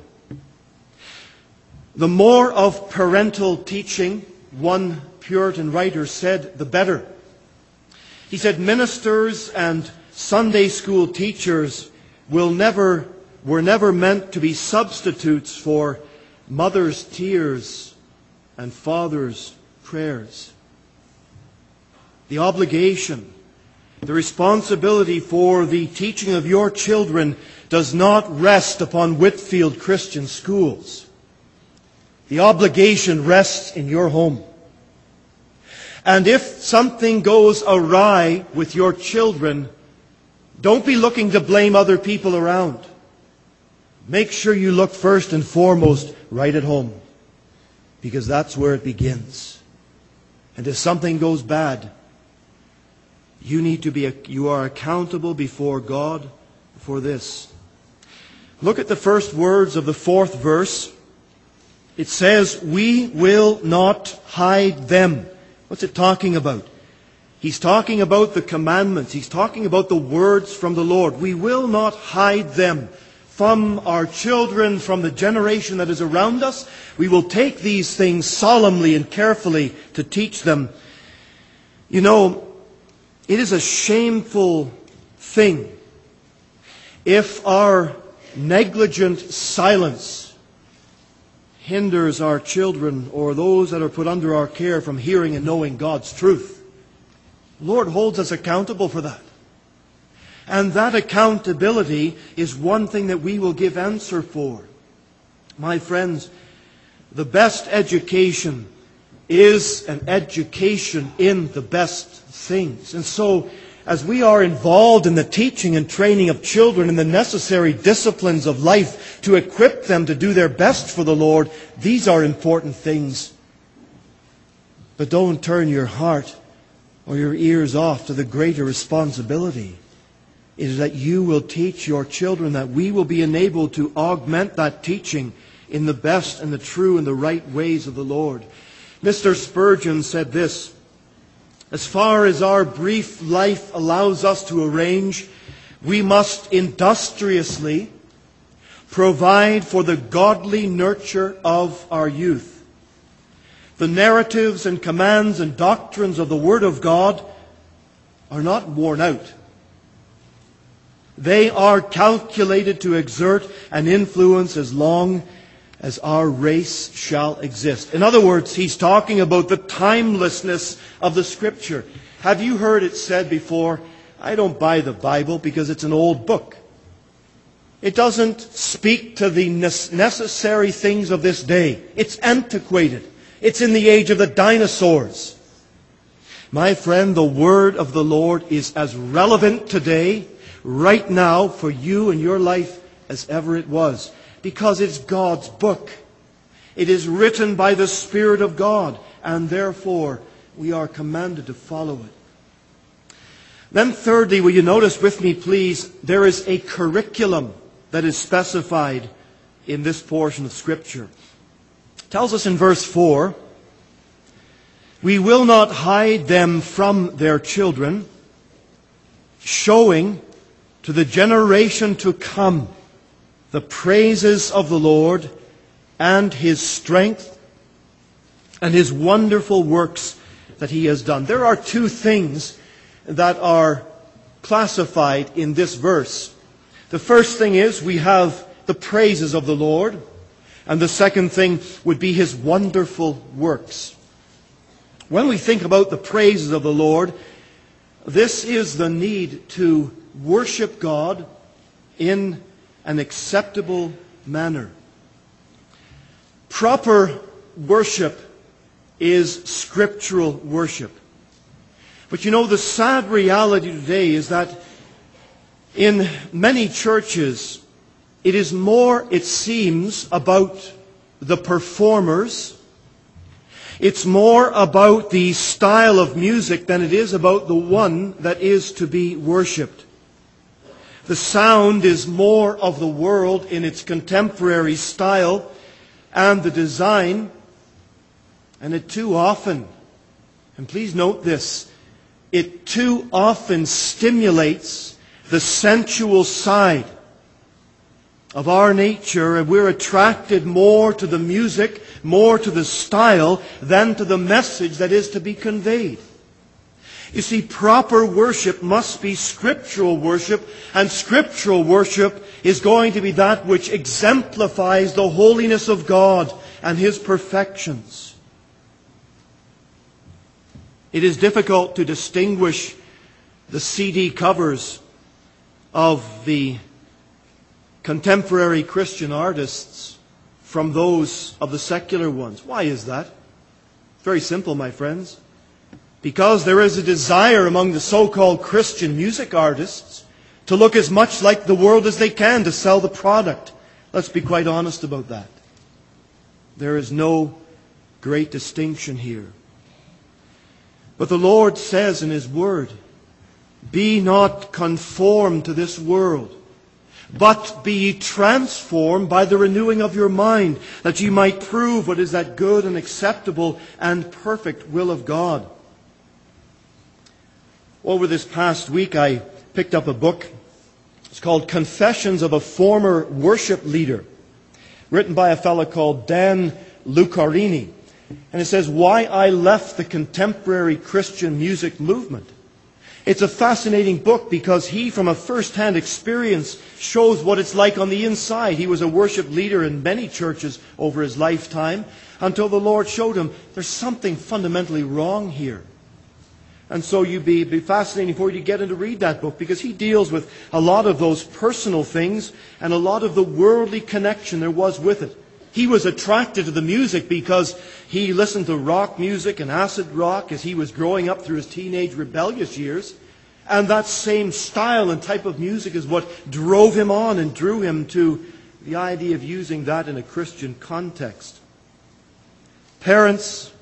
A: The more of parental teaching, one Puritan writer said, the better. He said, ministers and Sunday school teachers will never, were never meant to be substitutes for mother's tears and father's prayers. The obligation, the responsibility for the teaching of your children does not rest upon Whitfield Christian schools. The obligation rests in your home. And if something goes awry with your children, don't be looking to blame other people around. Make sure you look first and foremost right at home, because that's where it begins. And if something goes bad, you need to be, you are accountable before God for this. Look at the first words of the fourth verse. It says, we will not hide them. What's it talking about? He's talking about the commandments. He's talking about the words from the Lord. We will not hide them from our children, from the generation that is around us. We will take these things solemnly and carefully to teach them. You know, it is a shameful thing if our negligent silence hinders our children or those that are put under our care from hearing and knowing God's truth. The Lord holds us accountable for that. And that accountability is one thing that we will give answer for. My friends, the best education is an education in the best things. And so, as we are involved in the teaching and training of children in the necessary disciplines of life to equip them to do their best for the Lord, these are important things. But don't turn your heart or your ears off to the greater responsibility. It is that you will teach your children, that we will be enabled to augment that teaching in the best and the true and the right ways of the Lord. Mister Spurgeon said this, as far as our brief life allows us to arrange, we must industriously provide for the godly nurture of our youth. The narratives and commands and doctrines of the Word of God are not worn out. They are calculated to exert an influence as long as our race shall exist. In other words, he's talking about the timelessness of the Scripture. Have you heard it said before, I don't buy the Bible because it's an old book. It doesn't speak to the necessary things of this day. It's antiquated. It's in the age of the dinosaurs. My friend, the Word of the Lord is as relevant today, right now, for you and your life as ever it was. Because it's God's book. It is written by the Spirit of God, and therefore we are commanded to follow it. Then thirdly, will you notice with me, please, there is a curriculum that is specified in this portion of Scripture. It tells us in verse four, we will not hide them from their children, showing to the generation to come the praises of the Lord and His strength and His wonderful works that He has done. There are two things that are classified in this verse. The first thing is we have the praises of the Lord, and the second thing would be His wonderful works. When we think about the praises of the Lord, this is the need to worship God in an acceptable manner. Proper worship is scriptural worship. But you know, the sad reality today is that in many churches, it is more, it seems, about the performers. It's more about the style of music than it is about the one that is to be worshipped. The sound is more of the world in its contemporary style and the design, and it too often, and please note this, it too often stimulates the sensual side of our nature, and we're attracted more to the music, more to the style, than to the message that is to be conveyed. You see, proper worship must be scriptural worship, and scriptural worship is going to be that which exemplifies the holiness of God and His perfections. It is difficult to distinguish the C D covers of the contemporary Christian artists from those of the secular ones. Why is that? Very simple, my friends. Because there is a desire among the so-called Christian music artists to look as much like the world as they can to sell the product. Let's be quite honest about that. There is no great distinction here. But the Lord says in His Word, "Be not conformed to this world, but be ye transformed by the renewing of your mind, that ye might prove what is that good and acceptable and perfect will of God." Over this past week, I picked up a book. It's called Confessions of a Former Worship Leader, written by a fellow called Dan Lucarini. And it says, "Why I Left the Contemporary Christian Music Movement." It's a fascinating book because he, from a first-hand experience, shows what it's like on the inside. He was a worship leader in many churches over his lifetime until the Lord showed him there's something fundamentally wrong here. And so you'd be, be fascinating for you to get in to read that book, because he deals with a lot of those personal things and a lot of the worldly connection there was with it. He was attracted to the music because he listened to rock music and acid rock as he was growing up through his teenage rebellious years. And that same style and type of music is what drove him on and drew him to the idea of using that in a Christian context. Parents,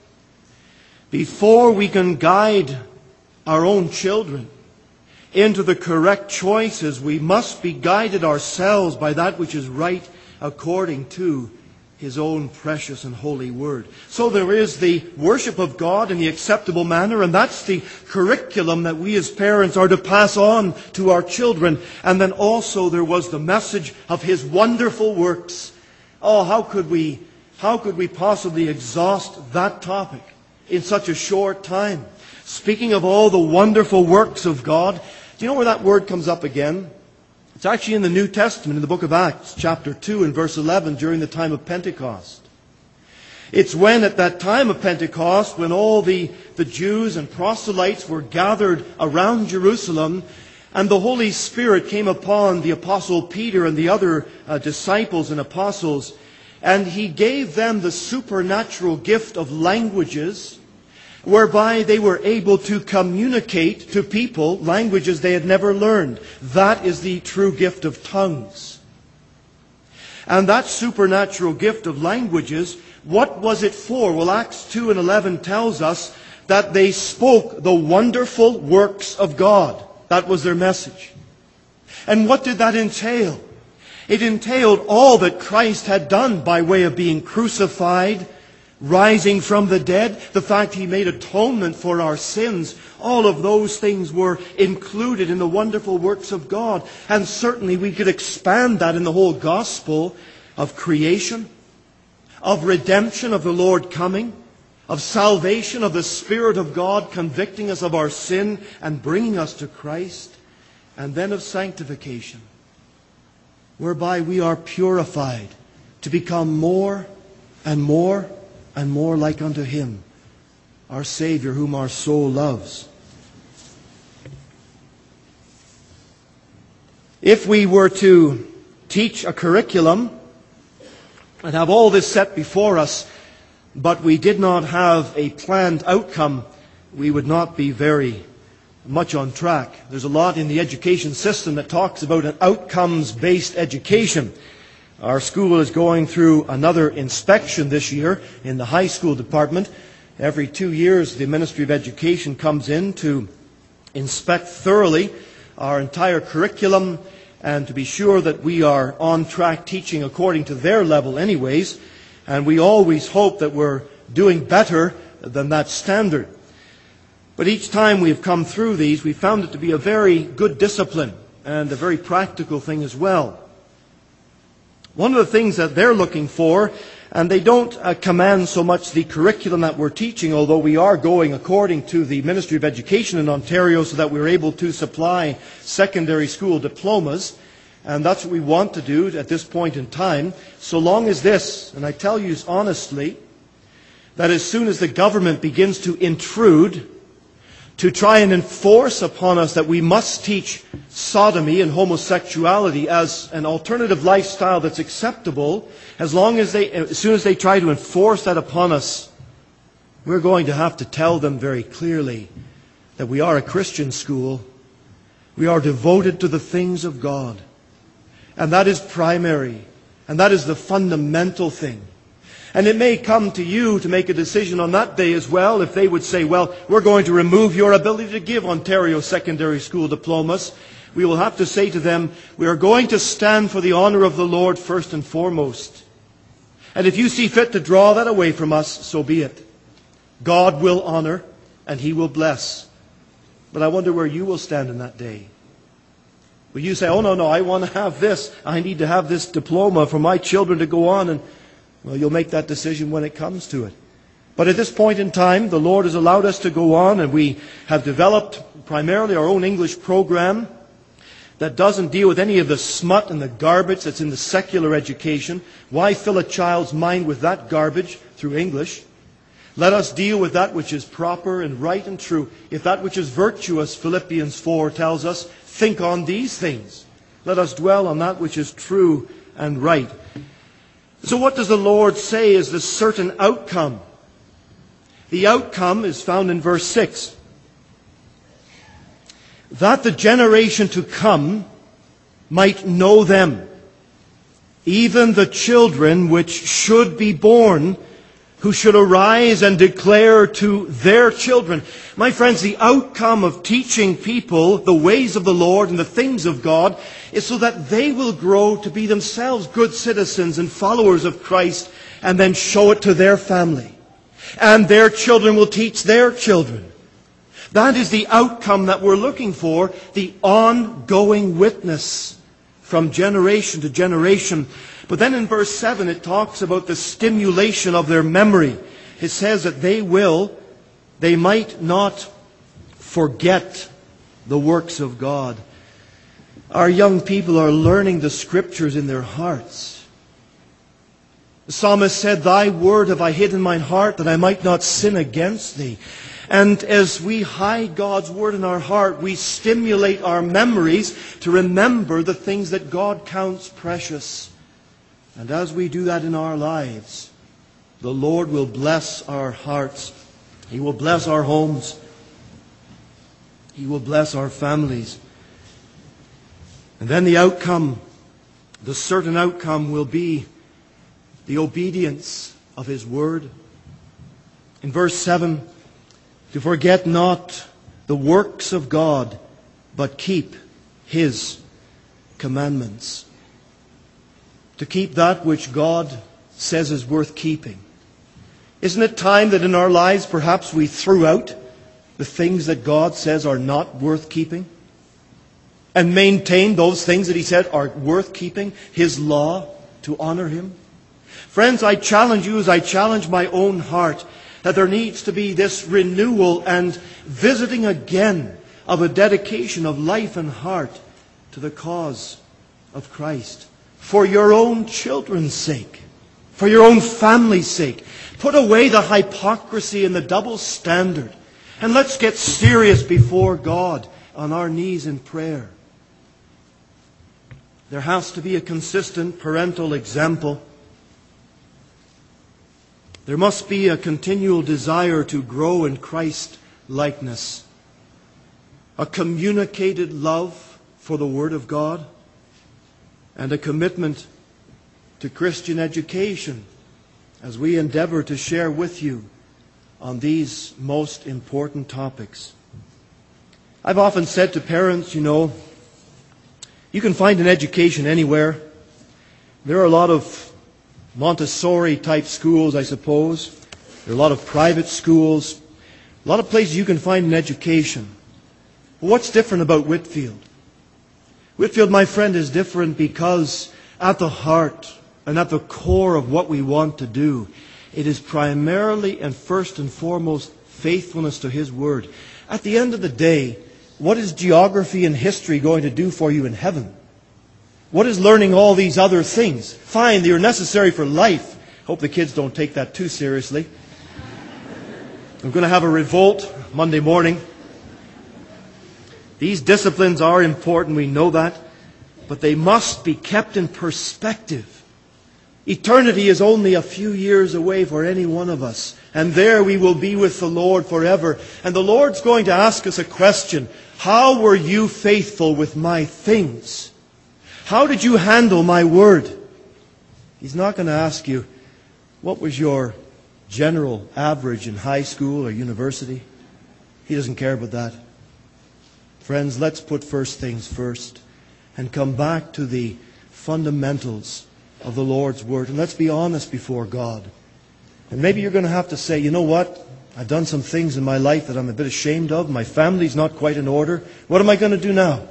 A: before we can guide our own children into the correct choices, we must be guided ourselves by that which is right according to His own precious and holy Word. So there is the worship of God in the acceptable manner, and that's the curriculum that we as parents are to pass on to our children. And then also there was the message of His wonderful works. Oh, how could we, how could we possibly exhaust that topic in such a short time? Speaking of all the wonderful works of God, do you know where that word comes up again? It's actually in the New Testament, in the book of Acts, chapter two and verse eleven, during the time of Pentecost. It's when, at that time of Pentecost, when all the, the Jews and proselytes were gathered around Jerusalem, and the Holy Spirit came upon the Apostle Peter and the other uh, disciples and apostles, and He gave them the supernatural gift of languages, whereby they were able to communicate to people languages they had never learned. That is the true gift of tongues. And that supernatural gift of languages, what was it for? Well, Acts two and eleven tells us that they spoke the wonderful works of God. That was their message. And what did that entail? It entailed all that Christ had done by way of being crucified, rising from the dead, the fact He made atonement for our sins. All of those things were included in the wonderful works of God. And certainly we could expand that in the whole gospel of creation, of redemption, of the Lord coming, of salvation, of the Spirit of God convicting us of our sin and bringing us to Christ, and then of sanctification, whereby we are purified to become more and more and more like unto Him, our Savior, whom our soul loves. If we were to teach a curriculum and have all this set before us, but we did not have a planned outcome, we would not be very much on track. There's a lot in the education system that talks about an outcomes-based education. Our school is going through another inspection this year in the high school department, Every two years, the Ministry of Education comes in to inspect thoroughly our entire curriculum and to be sure that we are on track teaching according to their level anyways. And we always hope that we're doing better than that standard. But each time we've come through these, we found it to be a very good discipline and a very practical thing as well. One of the things that they're looking for, and they don't uh, command so much the curriculum that we're teaching, although we are going according to the Ministry of Education in Ontario so that we're able to supply secondary school diplomas. And that's what we want to do at this point in time, so long as this, and I tell you honestly, that as soon as the government begins to intrude, to try and enforce upon us that we must teach sodomy and homosexuality as an alternative lifestyle that's acceptable, as long as they, as soon as they try to enforce that upon us, we're going to have to tell them very clearly that we are a Christian school. We are devoted to the things of God. And that is primary. And that is the fundamental thing. And it may come to you to make a decision on that day as well, if they would say, well, we're going to remove your ability to give Ontario secondary school diplomas. We will have to say to them, we are going to stand for the honor of the Lord first and foremost. And if you see fit to draw that away from us, so be it. God will honor and He will bless. But I wonder where you will stand in that day. Will you say, oh no, no, I want to have this. I need to have this diploma for my children to go on, and well, you'll make that decision when it comes to it. But at this point in time, the Lord has allowed us to go on, and we have developed primarily our own English program that doesn't deal with any of the smut and the garbage that's in the secular education. Why fill a child's mind with that garbage through English? Let us deal with that which is proper and right and true. If that which is virtuous, Philippians four tells us, think on these things. Let us dwell on that which is true and right. So what does the Lord say is the certain outcome? The outcome is found in verse six. That the generation to come might know them, even the children which should be born, who should arise and declare to their children. My friends, the outcome of teaching people the ways of the Lord and the things of God is so that they will grow to be themselves good citizens and followers of Christ, and then show it to their family. And their children will teach their children. That is the outcome that we're looking for, the ongoing witness from generation to generation. But then in verse seven it talks about the stimulation of their memory. It says that they will, they might not forget the works of God. Our young people are learning the Scriptures in their hearts. The psalmist said, Thy word have I hid in mine heart, that I might not sin against Thee. And as we hide God's word in our heart, we stimulate our memories to remember the things that God counts precious. And as we do that in our lives, the Lord will bless our hearts. He will bless our homes. He will bless our families. And then the outcome, the certain outcome will be the obedience of His word. In verse seven, to forget not the works of God, but keep His commandments. To keep that which God says is worth keeping. Isn't it time that in our lives perhaps we threw out the things that God says are not worth keeping, and maintain those things that He said are worth keeping, His law, to honor Him? Friends, I challenge you as I challenge my own heart, that there needs to be this renewal and visiting again of a dedication of life and heart to the cause of Christ. For your own children's sake. For your own family's sake. Put away the hypocrisy and the double standard. And let's get serious before God on our knees in prayer. There has to be a consistent parental example. There must be a continual desire to grow in Christ-likeness. A communicated love for the Word of God. And a commitment to Christian education as we endeavor to share with you on these most important topics. I've often said to parents, you know, you can find an education anywhere. There are a lot of Montessori-type schools, I suppose. There are a lot of private schools. A lot of places you can find an education. But what's different about Whitefield? Whitefield, my friend, is different because at the heart and at the core of what we want to do, it is primarily and first and foremost faithfulness to His Word. At the end of the day, what is geography and history going to do for you in heaven? What is learning all these other things? Fine, they are necessary for life. Hope the kids don't take that too seriously. I'm going to have a revolt Monday morning. These disciplines are important, we know that, but they must be kept in perspective. Eternity is only a few years away for any one of us, and there we will be with the Lord forever. And the Lord's going to ask us a question. How were you faithful with my things? How did you handle my word? He's not going to ask you, what was your general average in high school or university? He doesn't care about that. Friends, let's put first things first and come back to the fundamentals of the Lord's Word. And let's be honest before God. And maybe you're going to have to say, you know what? I've done some things in my life that I'm a bit ashamed of. My family's not quite in order. What am I going to do now?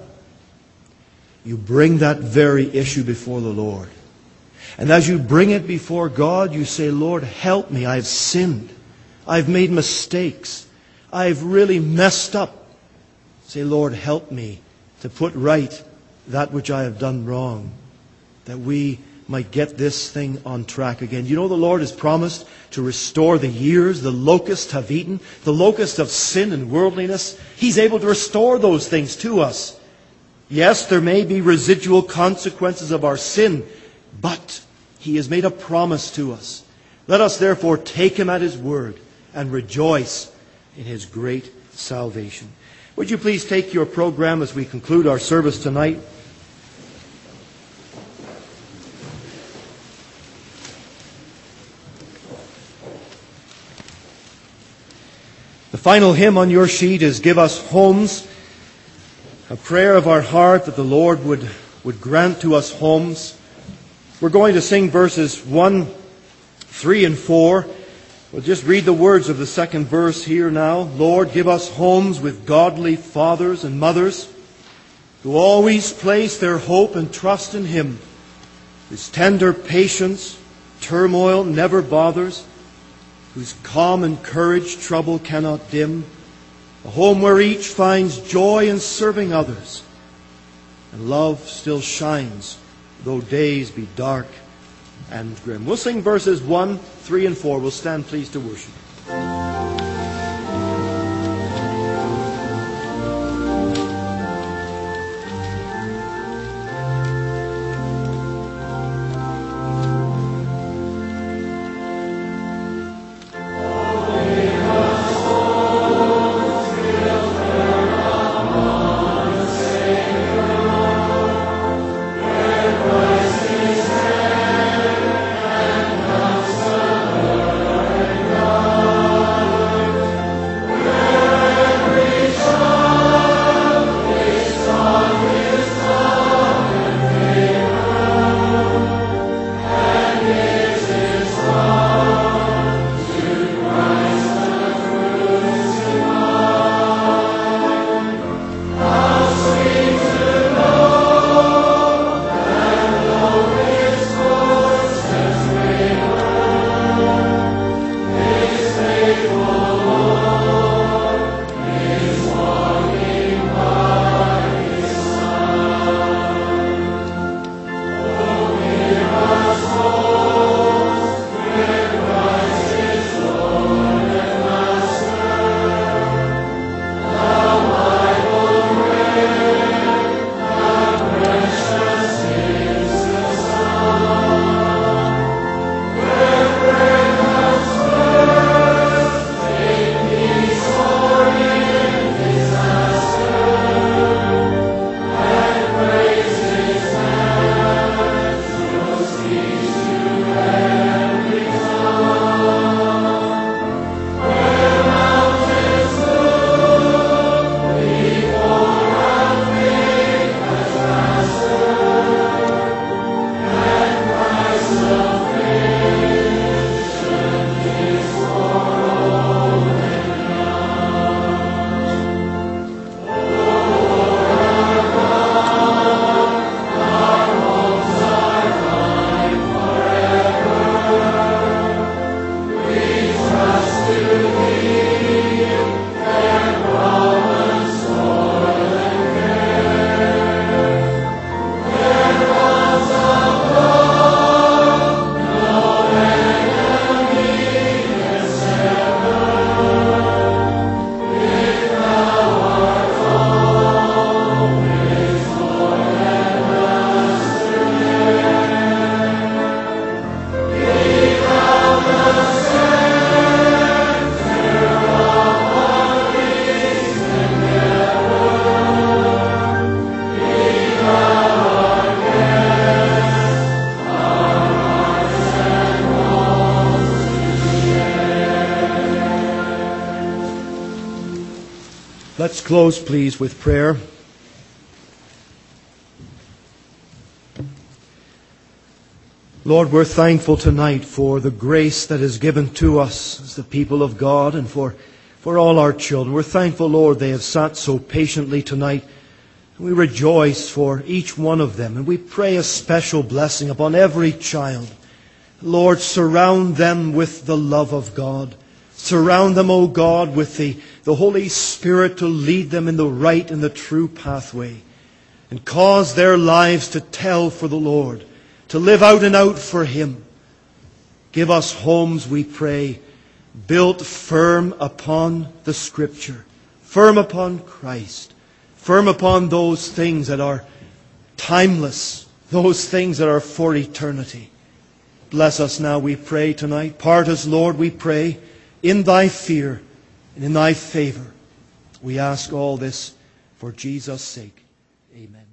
A: You bring that very issue before the Lord. And as you bring it before God, you say, Lord, help me. I've sinned. I've made mistakes. I've really messed up. Say, Lord, help me to put right that which I have done wrong, that we might get this thing on track again. You know, the Lord has promised to restore the years the locusts have eaten, the locusts of sin and worldliness. He's able to restore those things to us. Yes, there may be residual consequences of our sin, but He has made a promise to us. Let us therefore take Him at His word and rejoice in His great salvation. Would you please take your program as we conclude our service tonight? The final hymn on your sheet is Give Us Homes, a prayer of our heart that the Lord would, would grant to us homes. We're going to sing verses one, three, and four. We'll just read the words of the second verse here now. Lord, give us homes with godly fathers and mothers who always place their hope and trust in Him, whose tender patience turmoil never bothers, whose calm and courage trouble cannot dim, a home where each finds joy in serving others, and love still shines though days be dark and grim. We'll sing verses one, three, and four. We'll stand please to worship.
C: God.
A: Let's close, please, with prayer. Lord, we're thankful tonight for the grace that is given to us as the people of God and for, for all our children. We're thankful, Lord, they have sat so patiently tonight. We rejoice for each one of them, and we pray a special blessing upon every child. Lord, surround them with the love of God. Surround them, O God, with the, the Holy Spirit to lead them in the right and the true pathway, and cause their lives to tell for the Lord, to live out and out for Him. Give us homes, we pray, built firm upon the Scripture, firm upon Christ, firm upon those things that are timeless, those things that are for eternity. Bless us now, we pray tonight. Part us, Lord, we pray, in Thy fear and in Thy favor. We ask all this for Jesus' sake. Amen.